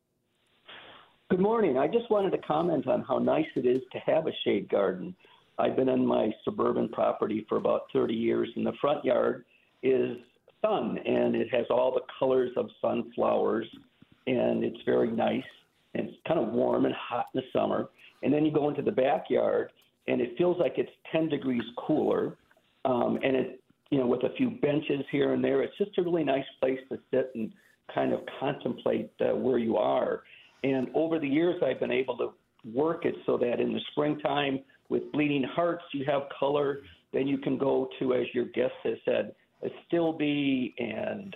Good morning. I just wanted to comment on how nice it is to have a shade garden. I've been in my suburban property for about 30 years, and the front yard is sun, and it has all the colors of sunflowers, and it's very nice. And it's kind of warm and hot in the summer. And then you go into the backyard, and it feels like it's 10 degrees cooler. And it, with a few benches here and there, it's just a really nice place to sit and kind of contemplate where you are. And over the years, I've been able to work it so that in the springtime with bleeding hearts, you have color. Then you can go to, as your guest has said, a stilby and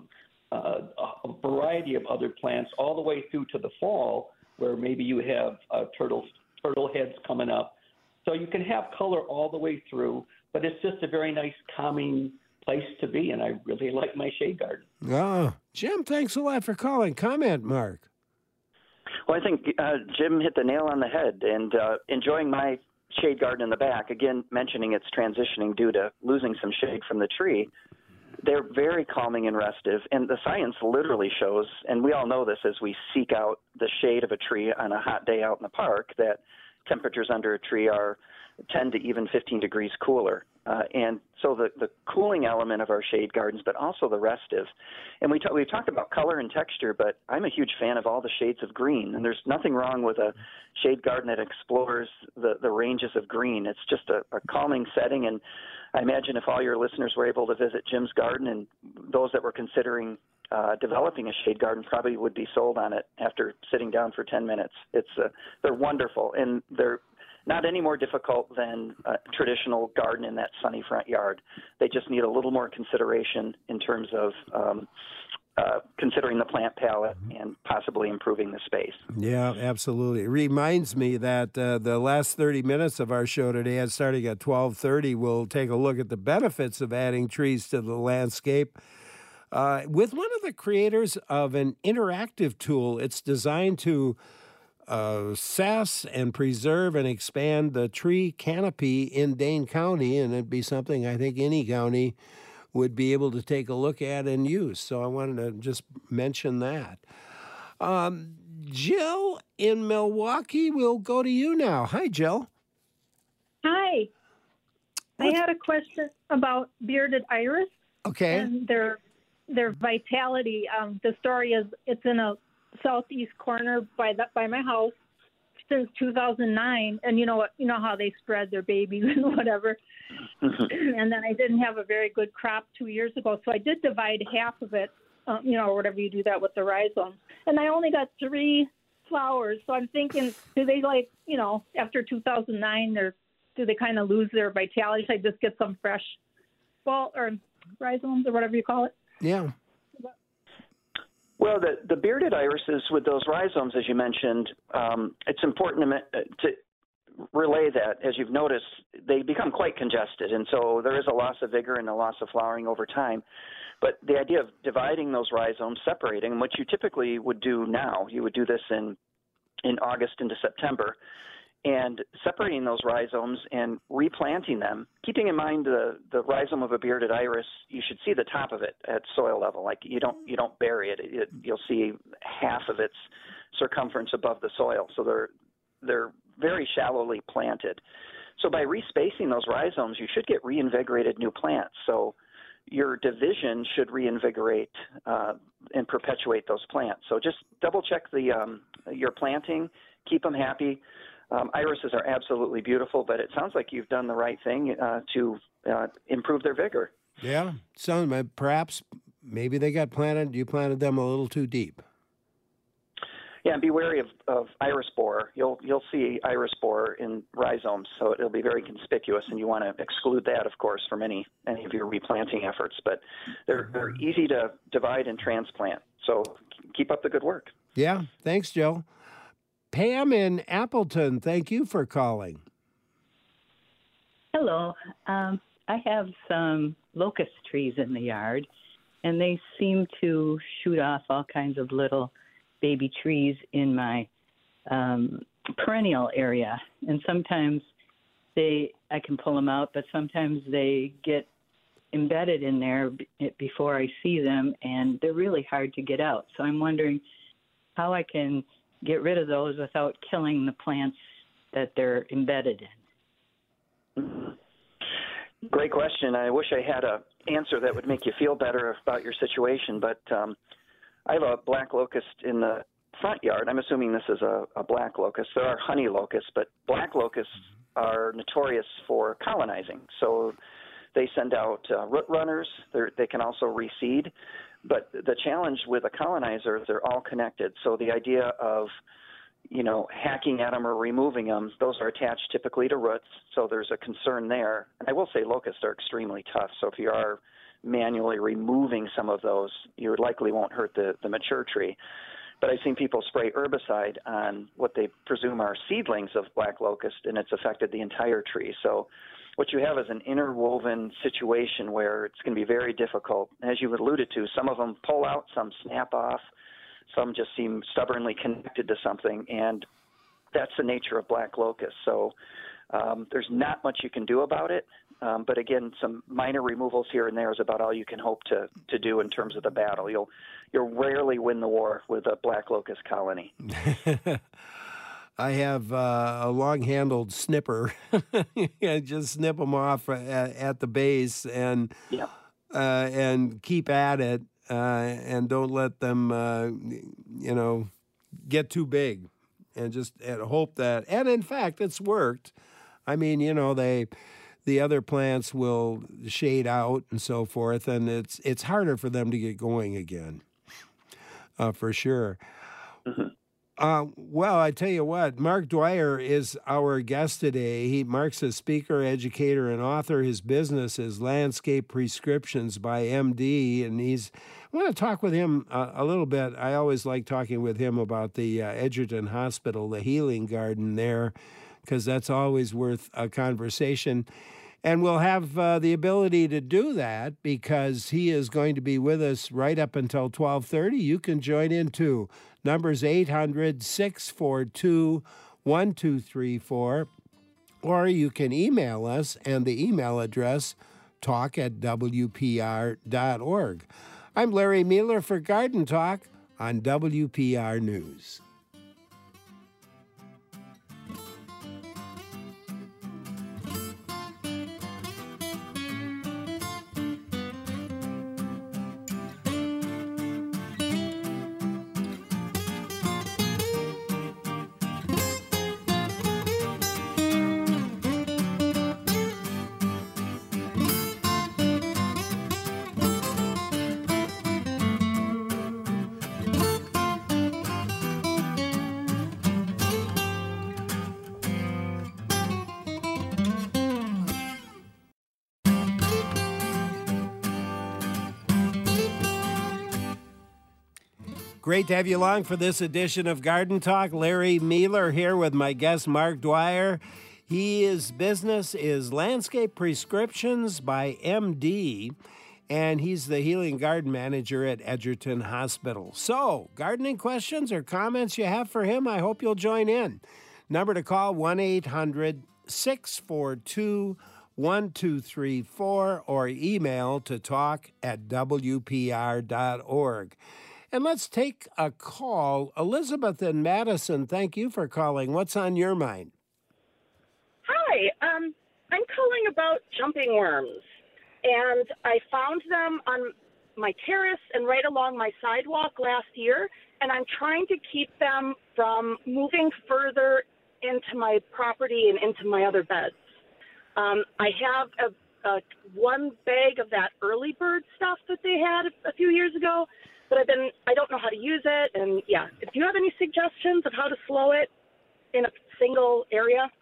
a variety of other plants all the way through to the fall, where maybe you have turtle heads coming up. So you can have color all the way through, but it's just a very nice, calming place to be, and I really like my shade garden. Oh, Jim, thanks a lot for calling. Comment, Mark. Well, I think Jim hit the nail on the head, and enjoying my shade garden in the back, again, mentioning it's transitioning due to losing some shade from the tree. They're very calming and restive, and the science literally shows, and we all know this as we seek out the shade of a tree on a hot day out in the park, that temperatures under a tree are 10 to even 15 degrees cooler. And so the cooling element of our shade gardens, but also the restive. And we've talked about color and texture, but I'm a huge fan of all the shades of green. And there's nothing wrong with a shade garden that explores the ranges of green. It's just a calming setting. And I imagine if all your listeners were able to visit Jim's garden, and those that were considering developing a shade garden probably would be sold on it after sitting down for 10 minutes. They're wonderful, and they're not any more difficult than a traditional garden in that sunny front yard. They just need a little more consideration in terms of considering the plant palette and possibly improving the space. Yeah, absolutely. It reminds me that the last 30 minutes of our show today, starting at 12:30, we'll take a look at the benefits of adding trees to the landscape. With one of the creators of an interactive tool, it's designed to assess and preserve and expand the tree canopy in Dane County, and it'd be something I think any county would be able to take a look at and use. So I wanted to just mention that. Jill in Milwaukee, we'll go to you now. Hi, Jill. Hi. I had a question about bearded iris. Okay. And their vitality. The story is it's in a southeast corner by my house since 2009, and you know how they spread their babies and whatever. And then I didn't have a very good crop 2 years ago, so I did divide half of it, or whatever you do that with the rhizomes, and I only got 3 flowers. So I'm thinking, do they after 2009 they're do they kind of lose their vitality? Should I just get some fresh bulb or rhizomes or whatever you call it? Yeah. Well, the bearded irises with those rhizomes, as you mentioned, it's important to relay that. As you've noticed, they become quite congested, and so there is a loss of vigor and a loss of flowering over time. But the idea of dividing those rhizomes, separating, which you typically would do now, you would do this in August into September, and separating those rhizomes and replanting them, keeping in mind the rhizome of a bearded iris, you should see the top of it at soil level. Like you don't bury it. You'll see half of its circumference above the soil. So they're very shallowly planted. So by respacing those rhizomes, you should get reinvigorated new plants. So your division should reinvigorate and perpetuate those plants. So just double check your planting, keep them happy. Irises are absolutely beautiful, but it sounds like you've done the right thing to improve their vigor. Yeah, perhaps maybe they got planted. You planted them a little too deep. Yeah, and be wary of iris borer. You'll see iris borer in rhizomes, so it'll be very conspicuous, and you want to exclude that, of course, from any of your replanting efforts. But they're easy to divide and transplant, so keep up the good work. Yeah, thanks, Joe. Pam in Appleton, thank you for calling. Hello. I have some locust trees in the yard, and they seem to shoot off all kinds of little baby trees in my perennial area. And sometimes I can pull them out, but sometimes they get embedded in there before I see them, and they're really hard to get out. So I'm wondering how I can get rid of those without killing the plants that they're embedded in. Great question. I wish I had an answer that would make you feel better about your situation, but I have a black locust in the front yard. I'm assuming this is a black locust. There are honey locusts, but black locusts are notorious for colonizing. So they send out root runners. They can also reseed. But the challenge with a colonizer is they're all connected. So the idea of, hacking at them or removing them, those are attached typically to roots. So there's a concern there. And I will say locusts are extremely tough. So if you are manually removing some of those, you likely won't hurt the mature tree. But I've seen people spray herbicide on what they presume are seedlings of black locust, and it's affected the entire tree. So what you have is an interwoven situation where it's going to be very difficult. As you alluded to, some of them pull out, some snap off, some just seem stubbornly connected to something, and that's the nature of black locust. So there's not much you can do about it, but again, some minor removals here and there is about all you can hope to do in terms of the battle. You'll rarely win the war with a black locust colony. I have a long-handled snipper. I just snip them off at the base and keep at it and don't let them, get too big, and just hope that. And in fact, it's worked. I mean, the other plants will shade out and so forth, and it's harder for them to get going again, for sure. Mm-hmm. Well, I tell you what, Mark Dwyer is our guest today. Mark's a speaker, educator, and author. His business is Landscape Prescriptions by MD, and I want to talk with him a little bit. I always like talking with him about the Edgerton Hospital, the healing garden there, because that's always worth a conversation. And we'll have the ability to do that because he is going to be with us right up until 12:30. You can join in too. Number's 800-642-1234, or you can email us, and the email address, talk@wpr.org. I'm Larry Mueller for Garden Talk on WPR News. Great to have you along for this edition of Garden Talk. Larry Mealer here with my guest, Mark Dwyer. His business is Landscape Prescriptions by MD, and he's the Healing Garden Manager at Edgerton Hospital. So, gardening questions or comments you have for him, I hope you'll join in. Number to call, 1-800-642-1234, or email to talk@wpr.org. And let's take a call. Elizabeth in Madison, thank you for calling. What's on your mind? Hi, I'm calling about jumping worms. And I found them on my terrace and right along my sidewalk last year, and I'm trying to keep them from moving further into my property and into my other beds. I have one bag of that early bird stuff that they had a few years ago, but I don't know how to use it. And yeah, if you have any suggestions of how to slow it in a single area.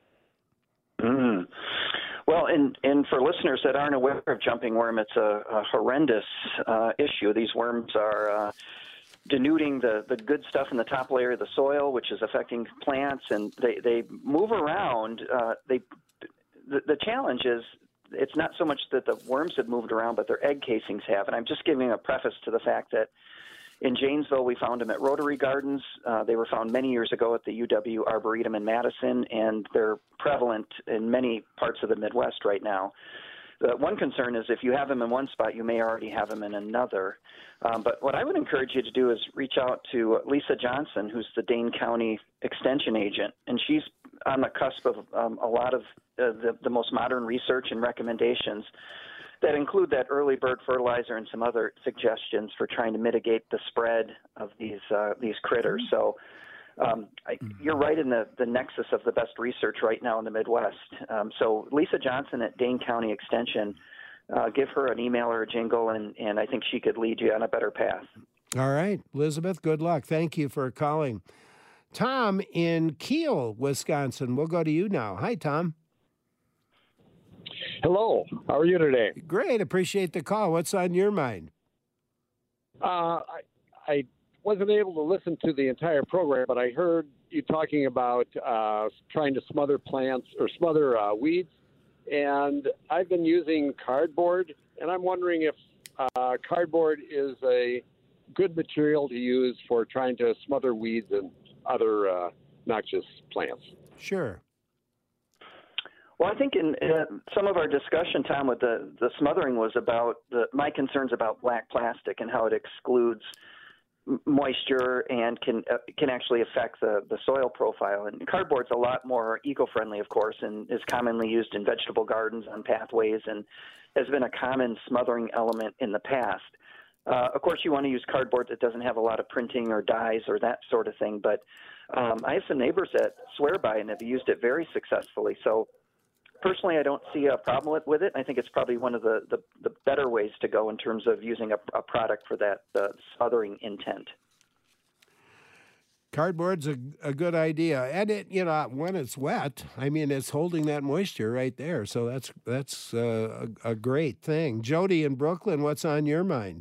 Well, and for listeners that aren't aware of jumping worm, it's a horrendous issue. These worms are denuding the good stuff in the top layer of the soil, which is affecting plants, and they move around. The challenge is it's not so much that the worms have moved around, but their egg casings have. And I'm just giving a preface to the fact that in Janesville, we found them at Rotary Gardens. They were found many years ago at the UW Arboretum in Madison, and they're prevalent in many parts of the Midwest right now. The one concern is if you have them in one spot, you may already have them in another. But what I would encourage you to do is reach out to Lisa Johnson, who's the Dane County Extension agent, and she's on the cusp of a lot of the most modern research and recommendations that include that early bird fertilizer and some other suggestions for trying to mitigate the spread of these critters. So you're right in the nexus of the best research right now in the Midwest. So Lisa Johnson at Dane County Extension, give her an email or a jingle, and I think she could lead you on a better path. All right, Elizabeth, good luck. Thank you for calling. Tom in Kiel, Wisconsin. We'll go to you now. Hi, Tom. Hello. How are you today? Great. Appreciate the call. What's on your mind? I wasn't able to listen to the entire program, but I heard you talking about trying to smother plants or smother weeds. And I've been using cardboard, and I'm wondering if cardboard is a good material to use for trying to smother weeds and other noxious plants. Sure. Well, I think in some of our discussion, Tom, with the smothering was about my concerns about black plastic and how it excludes moisture and can actually affect the soil profile. And cardboard's a lot more eco-friendly, of course, and is commonly used in vegetable gardens on pathways and has been a common smothering element in the past. Of course, you want to use cardboard that doesn't have a lot of printing or dyes or that sort of thing, but I have some neighbors that swear by it and have used it very successfully. So personally, I don't see a problem with it. I think it's probably one of the better ways to go in terms of using a product for that smothering intent. Cardboard's a good idea, and it when it's wet, I mean it's holding that moisture right there. So that's a great thing. Jody in Brooklyn, what's on your mind?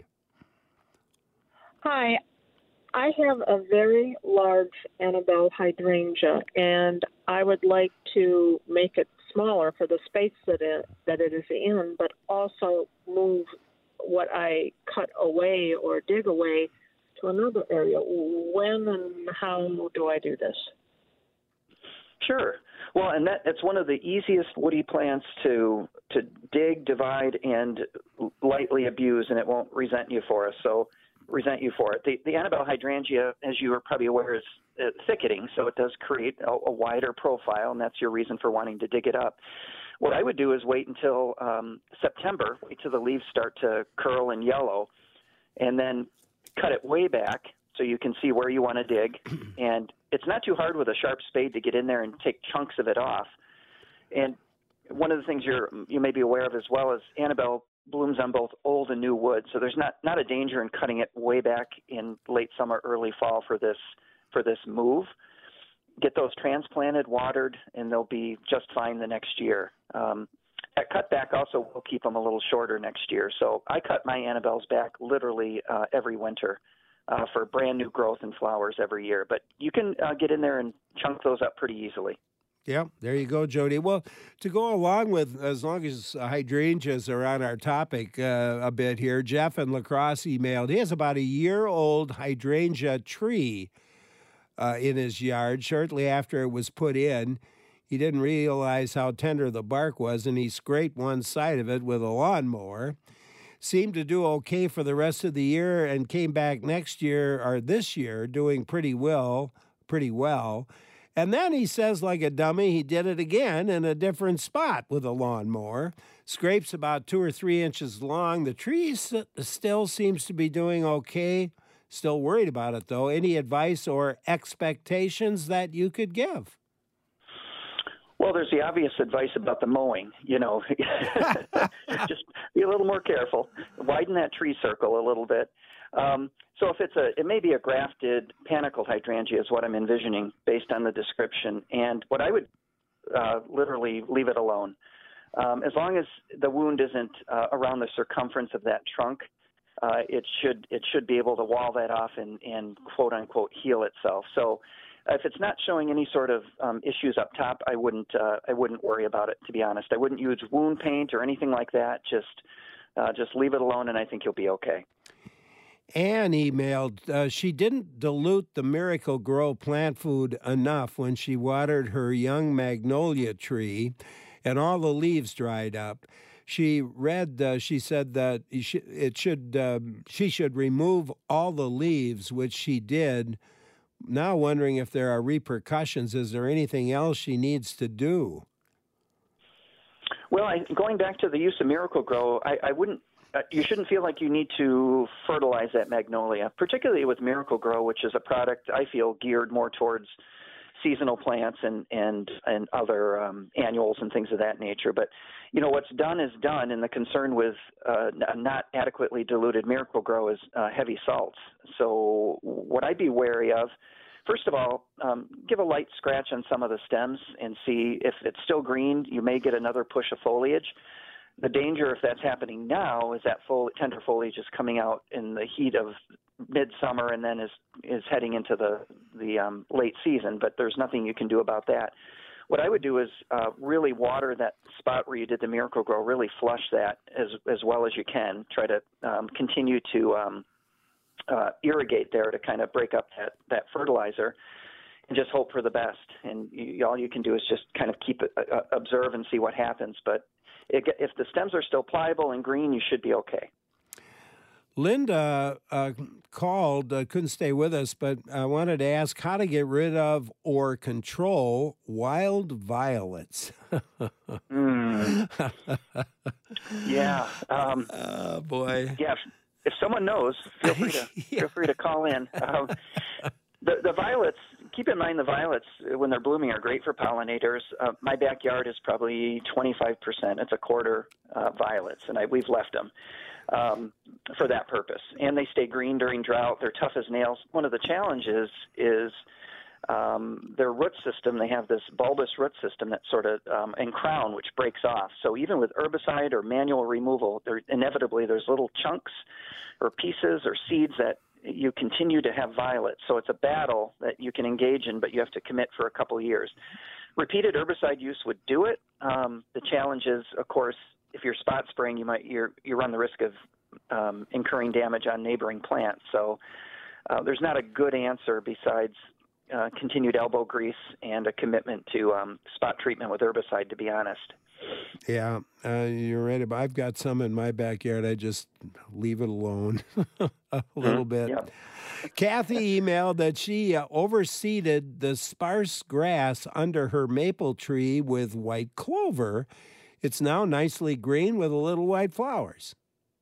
Hi, I have a very large Annabelle hydrangea, and I would like to make it smaller for the space that it is in, but also move what I cut away or dig away to another area. When and how do I do this? Sure. Well, and that's one of the easiest woody plants to dig, divide, and lightly abuse, and it won't resent you for it. The Annabelle hydrangea, as you are probably aware, is thicketing, so it does create a wider profile, and that's your reason for wanting to dig it up. What I would do is wait until September, wait till the leaves start to curl and yellow, and then cut it way back so you can see where you want to dig. And it's not too hard with a sharp spade to get in there and take chunks of it off. And one of the things you may be aware of as well is Annabelle blooms on both old and new wood, so there's not a danger in cutting it way back in late summer, early fall for this move. Get those transplanted, watered, and they'll be just fine the next year. That cutback also will keep them a little shorter next year. So I cut my Annabelles back literally every winter. for brand new growth and flowers every year. But you can get in there and chunk those up pretty easily. Yeah, there you go, Jody. Well, to go along with, as long as hydrangeas are on our topic a bit here, Jeff in La Crosse emailed. He has about a year-old hydrangea tree in his yard. Shortly after it was put in, he didn't realize how tender the bark was, and he scraped one side of it with a lawnmower. Seemed to do okay for the rest of the year and came back next year, or this year, doing pretty well. And then he says, like a dummy, he did it again in a different spot with a lawnmower. Scrapes about 2 or 3 inches long. The tree still seems to be doing okay. Still worried about it, though. Any advice or expectations that you could give? Well, there's the obvious advice about the mowing. Just be a little more careful. Widen that tree circle a little bit. So if it may be a grafted panicled hydrangea is what I'm envisioning based on the description. And what I would literally leave it alone. As long as the wound isn't around the circumference of that trunk, it should be able to wall that off and quote unquote heal itself. So if it's not showing any sort of issues up top, I wouldn't worry about it, to be honest. I wouldn't use wound paint or anything like that. Just leave it alone, and I think you'll be okay. Anne emailed, she didn't dilute the Miracle-Gro plant food enough when she watered her young magnolia tree, and all the leaves dried up. She said that she should remove all the leaves, which she did. Now wondering if there are repercussions. Is there anything else she needs to do? Well, going back to the use of Miracle-Gro, I wouldn't. You shouldn't feel like you need to fertilize that magnolia, particularly with Miracle-Gro, which is a product I feel geared more towards seasonal plants and other annuals and things of that nature. But what's done is done, and the concern with not adequately diluted Miracle-Gro is heavy salts. So what I'd be wary of, first of all, give a light scratch on some of the stems and see if it's still green. You may get another push of foliage. The danger, if that's happening now, is that tender foliage is coming out in the heat of midsummer and then is heading into the late season. But there's nothing you can do about that. What I would do is really water that spot where you did the Miracle-Gro. Really flush that as well as you can. Try to continue to irrigate there to kind of break up that fertilizer, and just hope for the best. And all you can do is just kind of observe and see what happens. But if the stems are still pliable and green, you should be okay. Linda called, couldn't stay with us, but I wanted to ask how to get rid of or control wild violets. Yeah. Oh, boy. Yeah. If someone knows, feel free to call in. The violets, keep in mind the violets, when they're blooming, are great for pollinators. My backyard is probably 25%. It's a quarter violets, and we've left them for that purpose. And they stay green during drought. They're tough as nails. One of the challenges is their root system. They have this bulbous root system that sort of, and crown, which breaks off. So even with herbicide or manual removal, there's little chunks or pieces or seeds that you continue to have violets. So it's a battle that you can engage in, but you have to commit for a couple of years. Repeated herbicide use would do it. The challenge is, of course, if you're spot spraying, you run the risk of incurring damage on neighboring plants. So there's not a good answer besides continued elbow grease and a commitment to spot treatment with herbicide, to be honest. Yeah, you're right. I've got some in my backyard. I just leave it alone a little bit. Yep. Kathy emailed that she overseeded the sparse grass under her maple tree with white clover. It's now nicely green with little white flowers.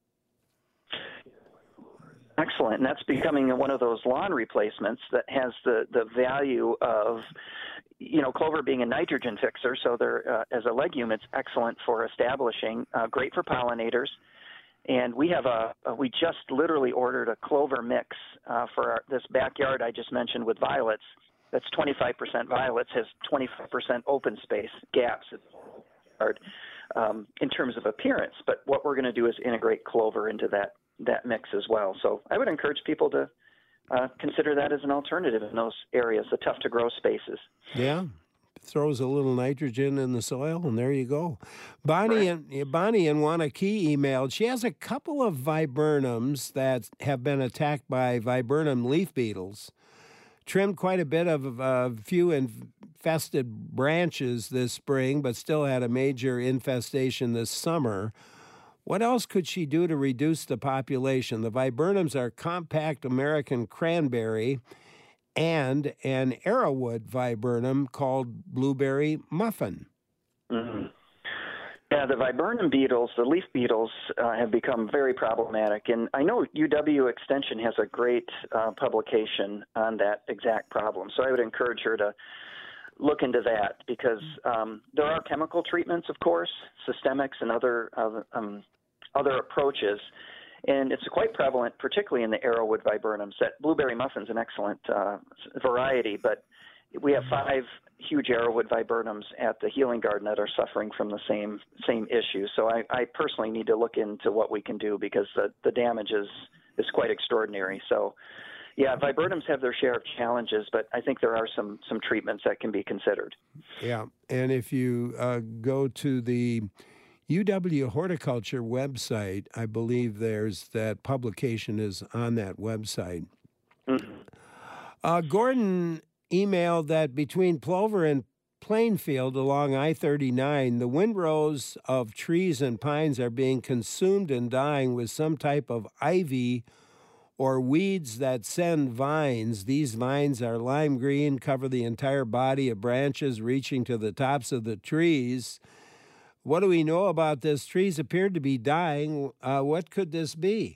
Excellent. And that's becoming one of those lawn replacements that has the value of, clover being a nitrogen fixer. So they're, as a legume, it's excellent for establishing, great for pollinators. And we have we just literally ordered a clover mix for this backyard I just mentioned with violets. That's 25% violets, has 25% open space gaps in terms of appearance. But what we're going to do is integrate clover into that mix as well. So I would encourage people to consider that as an alternative in those areas, the tough to grow spaces. Yeah. Throws a little nitrogen in the soil, and there you go. Bonnie in Wanakee emailed. She has a couple of viburnums that have been attacked by viburnum leaf beetles. Trimmed quite a bit of a few infested branches this spring, but still had a major infestation this summer. What else could she do to reduce the population? The viburnums are compact American cranberry and an arrowwood viburnum called blueberry muffin. Mm-hmm. Yeah, the viburnum beetles, the leaf beetles, have become very problematic. And I know UW Extension has a great publication on that exact problem. So I would encourage her to look into that because there are chemical treatments, of course, systemics and other approaches. And it's quite prevalent, particularly in the arrowwood viburnums. That blueberry muffin's an excellent variety, but we have 5 huge arrowwood viburnums at the Healing Garden that are suffering from the same issue. So I personally need to look into what we can do because the damage is quite extraordinary. So, yeah, viburnums have their share of challenges, but I think there are some treatments that can be considered. Yeah, and if you go to the UW Horticulture website, I believe that publication is on that website. Mm-hmm. Gordon emailed that between Plover and Plainfield along I-39, the windrows of trees and pines are being consumed and dying with some type of ivy or weeds that send vines. These vines are lime green, cover the entire body of branches reaching to the tops of the trees. What do we know about this? Trees appear to be dying. What could this be?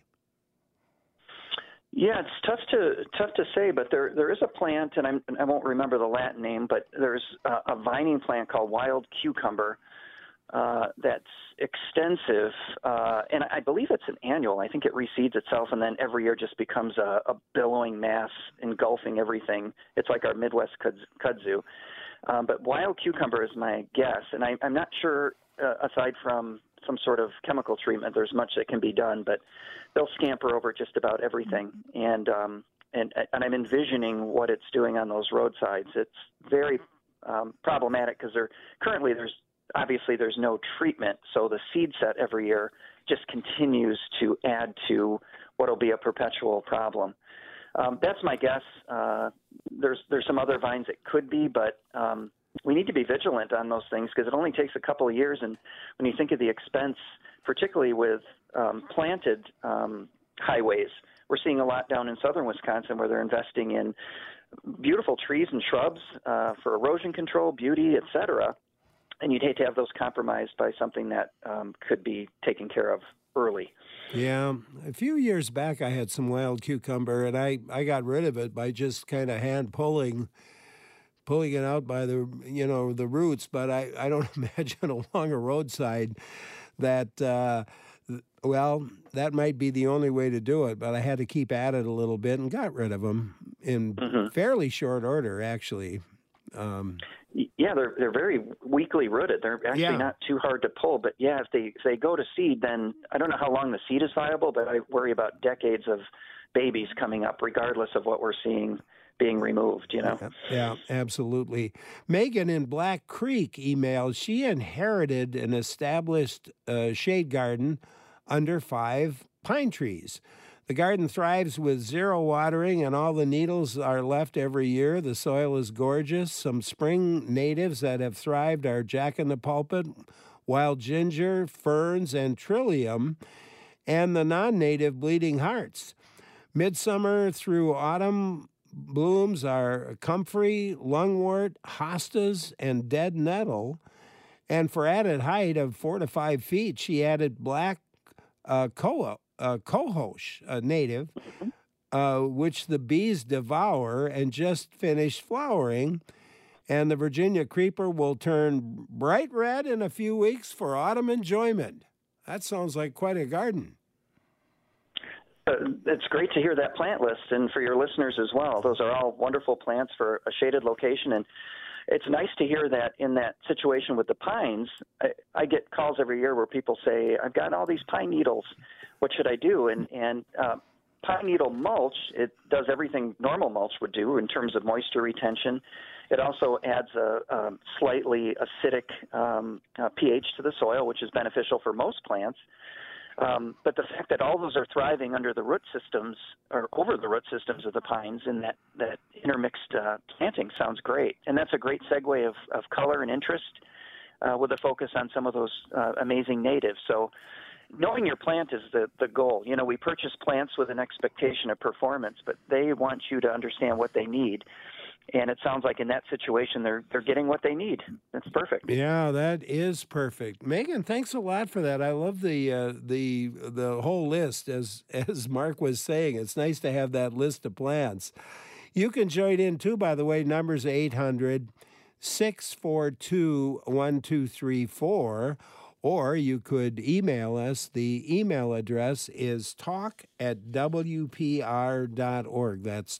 Yeah, it's tough to say, but there is a plant, and I won't remember the Latin name, but there's a vining plant called wild cucumber that's extensive, and I believe it's an annual. I think it reseeds itself, and then every year just becomes a billowing mass engulfing everything. It's like our Midwest kudzu. But wild cucumber is my guess, and I'm not sure, aside from some sort of chemical treatment, there's much that can be done, but they'll scamper over just about everything. And I'm envisioning what it's doing on those roadsides. It's very problematic because there's no treatment, so the seed set every year just continues to add to what will be a perpetual problem. That's my guess. There's some other vines it could be, but we need to be vigilant on those things because it only takes a couple of years. And when you think of the expense, particularly with planted highways, we're seeing a lot down in southern Wisconsin where they're investing in beautiful trees and shrubs for erosion control, beauty, et cetera. And you'd hate to have those compromised by something that could be taken care of early. Yeah. A few years back, I had some wild cucumber, and I got rid of it by just kind of hand pulling it out by the roots. But I don't imagine along a roadside that, that might be the only way to do it. But I had to keep at it a little bit and got rid of them in fairly short order, actually. Yeah, they're very weakly rooted. They're actually not too hard to pull. But yeah, if they go to seed, then I don't know how long the seed is viable, but I worry about decades of babies coming up, regardless of what we're seeing being removed. Yeah, absolutely. Megan in Black Creek emailed. She inherited an established shade garden under 5 pine trees. The garden thrives with 0 watering, and all the needles are left every year. The soil is gorgeous. Some spring natives that have thrived are jack-in-the-pulpit, wild ginger, ferns, and trillium, and the non-native bleeding hearts. Midsummer through autumn blooms are comfrey, lungwort, hostas, and dead nettle. And for added height of 4 to 5 feet, she added black cohosh, a native, which the bees devour and just finished flowering. And the Virginia creeper will turn bright red in a few weeks for autumn enjoyment. That sounds like quite a garden. It's great to hear that plant list, and for your listeners as well. Those are all wonderful plants for a shaded location, and it's nice to hear that in that situation with the pines. I get calls every year where people say, I've got all these pine needles. What should I do? And pine needle mulch, it does everything normal mulch would do in terms of moisture retention. It also adds a slightly acidic pH to the soil, which is beneficial for most plants. But the fact that all those are thriving under the root systems or over the root systems of the pines in that intermixed planting sounds great. And that's a great segue of color and interest with a focus on some of those amazing natives. So knowing your plant is the goal. You know, we purchase plants with an expectation of performance, but they want you to understand what they need. And it sounds like in that situation, they're getting what they need. That's perfect. Yeah, that is perfect. Megan, thanks a lot for that. I love the whole list. As Mark was saying, it's nice to have that list of plants. You can join in too, by the way. Number's 800-642-1234. Or you could email us. The email address is talk@wpr.org. That's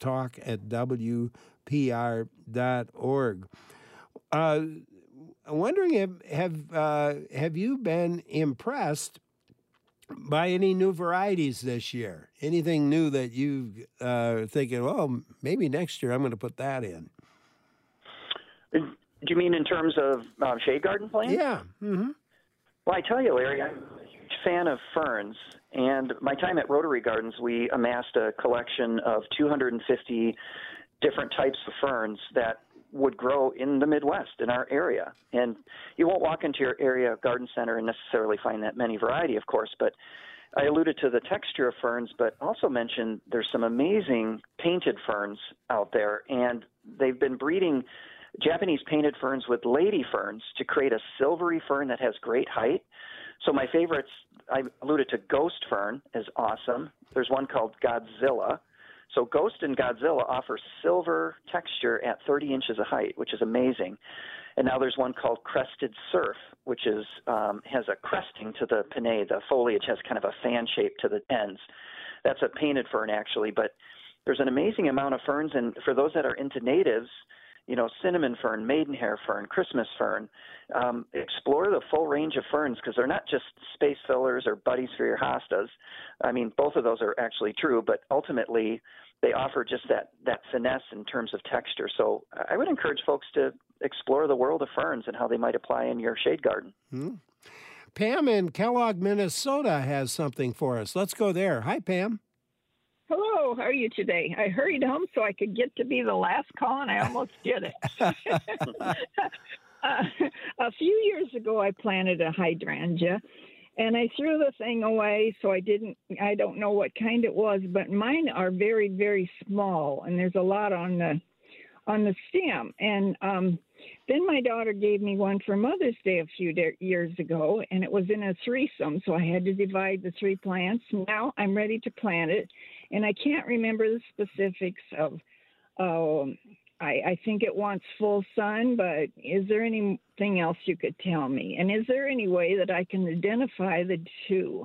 talk@wpr.org. I'm wondering, have you been impressed by any new varieties this year? Anything new that you thinking, well, maybe next year I'm going to put that in? Do you mean in terms of shade garden plants? Yeah. Mm-hmm. Well, I tell you, Larry, I'm a huge fan of ferns. And my time at Rotary Gardens, we amassed a collection of 250 different types of ferns that would grow in the Midwest in our area. And you won't walk into your area garden center and necessarily find that many variety, of course, but I alluded to the texture of ferns, but also mentioned there's some amazing painted ferns out there, and they've been breeding Japanese painted ferns with lady ferns to create a silvery fern that has great height. So my favorites, I alluded to ghost fern, is awesome. There's one called Godzilla. So Ghost and Godzilla offer silver texture at 30 inches of height, which is amazing. And now there's one called Crested Surf, which is has a cresting to the pinnae. The foliage has kind of a fan shape to the ends. That's a painted fern, actually. But there's an amazing amount of ferns. And for those that are into natives, you know, cinnamon fern, maidenhair fern, Christmas fern, explore the full range of ferns because they're not just space fillers or buddies for your hostas. I mean, both of those are actually true, but ultimately they offer just that finesse in terms of texture. So I would encourage folks to explore the world of ferns and how they might apply in your shade garden. Mm-hmm. Pam in Kellogg, Minnesota has something for us. Let's go there. Hi, Pam. Hello, how are you today? I hurried home so I could get to be the last call, and I almost did it. A few years ago, I planted a hydrangea, and I threw the thing away, so I don't know what kind it was, but mine are very, very small, and there's a lot on the stem. And then my daughter gave me one for Mother's Day a few years ago, and it was in a threesome, so I had to divide the 3 plants. Now I'm ready to plant it, and I can't remember the specifics of, I think it wants full sun, but is there anything else you could tell me? And is there any way that I can identify the 2?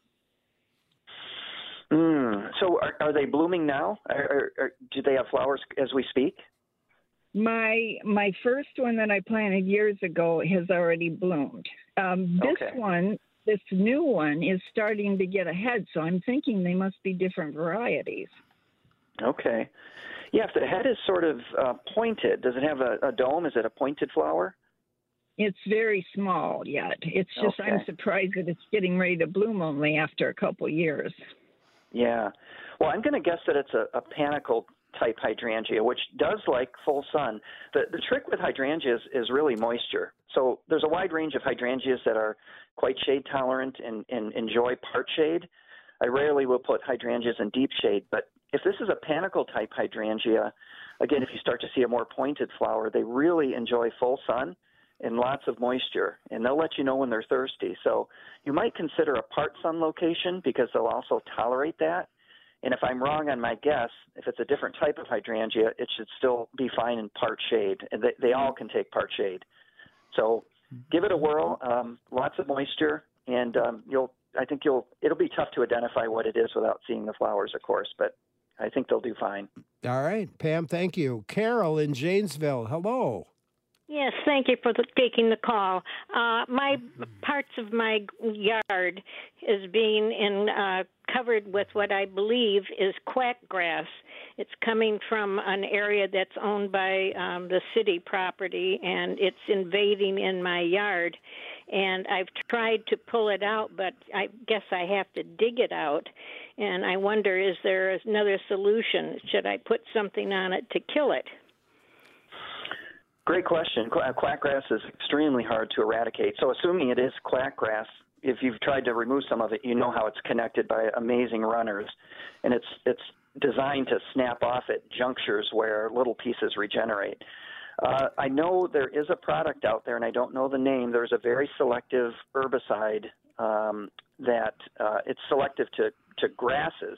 So are they blooming now? Or do they have flowers as we speak? My first one that I planted years ago has already bloomed. This new one is starting to get ahead, so I'm thinking they must be different varieties. Okay. Yeah, if the head is sort of pointed, does it have a dome? Is it a pointed flower? It's very small yet. It's just I'm surprised that it's getting ready to bloom only after a couple years. Yeah. Well, I'm going to guess that it's a panicle type hydrangea, which does like full sun. The trick with hydrangeas is really moisture. So there's a wide range of hydrangeas that are quite shade tolerant and enjoy part shade. I rarely will put hydrangeas in deep shade, but if this is a panicle type hydrangea, again, if you start to see a more pointed flower, they really enjoy full sun and lots of moisture, and they'll let you know when they're thirsty. So you might consider a part sun location because they'll also tolerate that. And if I'm wrong on my guess, if it's a different type of hydrangea, it should still be fine in part shade. And they all can take part shade. So give it a whirl, lots of moisture, and it'll be tough to identify what it is without seeing the flowers, of course, but I think they'll do fine. All right, Pam, thank you. Carol in Janesville, hello. Yes, thank you for taking the call. My parts of my yard is being in covered with what I believe is quack grass. It's coming from an area that's owned by the city property, and it's invading in my yard. And I've tried to pull it out, but I guess I have to dig it out. And I wonder, is there another solution? Should I put something on it to kill it? Great question. Quackgrass is extremely hard to eradicate. So assuming it is quackgrass, if you've tried to remove some of it, you know how it's connected by amazing runners. And it's designed to snap off at junctures where little pieces regenerate. I know there is a product out there, and I don't know the name. There's a very selective herbicide that it's selective to grasses.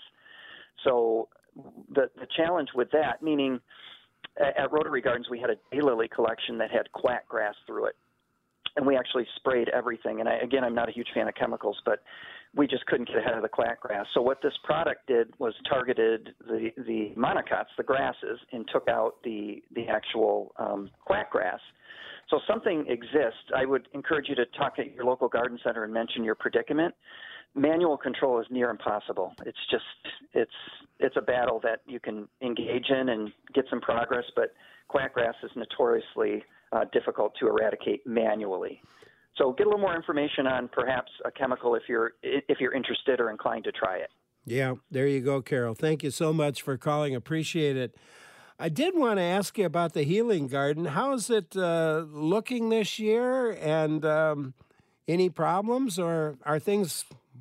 So the challenge with that, meaning at Rotary Gardens we had a daylily collection that had quackgrass through it, and we actually sprayed everything. And I'm not a huge fan of chemicals, but we just couldn't get ahead of the quackgrass. So what this product did was targeted the monocots, the grasses, and took out the actual quackgrass. So something exists. I would encourage you to talk at your local garden center and mention your predicament. Manual control is near impossible. It's a battle that you can engage in and get some progress, but quackgrass is notoriously difficult to eradicate manually. So get a little more information on perhaps a chemical if you're interested or inclined to try it. Yeah, there you go, Carol. Thank you so much for calling. Appreciate it. I did want to ask you about the Healing Garden. How is it looking this year? And any problems, or are things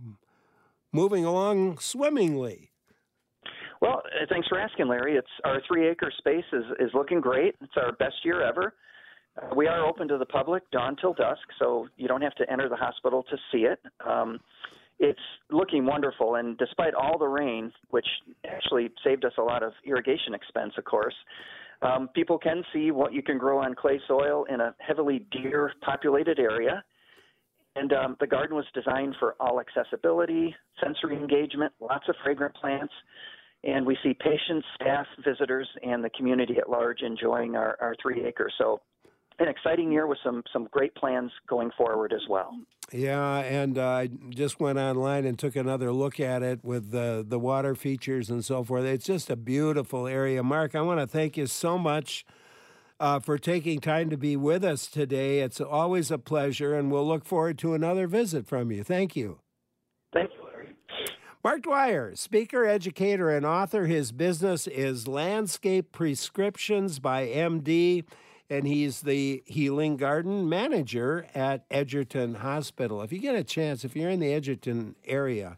moving along swimmingly? Well, thanks for asking, Larry. It's our 3-acre space is looking great. It's our best year ever. We are open to the public dawn till dusk, so you don't have to enter the hospital to see it. It's looking wonderful, and despite all the rain, which actually saved us a lot of irrigation expense, of course, people can see what you can grow on clay soil in a heavily deer-populated area. And the garden was designed for all accessibility, sensory engagement, lots of fragrant plants, and we see patients, staff, visitors, and the community at large enjoying our 3 acres. So an exciting year with some great plans going forward as well. Yeah, and I just went online and took another look at it with the water features and so forth. It's just a beautiful area. Mark, I want to thank you so much for taking time to be with us today. It's always a pleasure, and we'll look forward to another visit from you. Thank you. Thank you, Larry. Mark Dwyer, speaker, educator, and author. His business is Landscape Prescriptions by MD, and he's the Healing Garden manager at Edgerton Hospital. If you get a chance, if you're in the Edgerton area,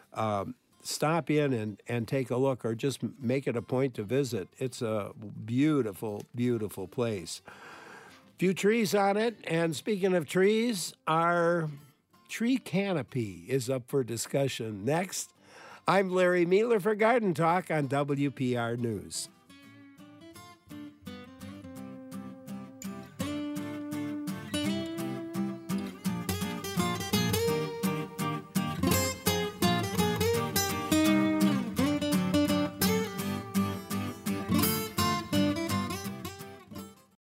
stop in and take a look, or just make it a point to visit. It's a beautiful, beautiful place. Few trees on it, and speaking of trees, our tree canopy is up for discussion. Next, I'm Larry Mealer for Garden Talk on WPR News.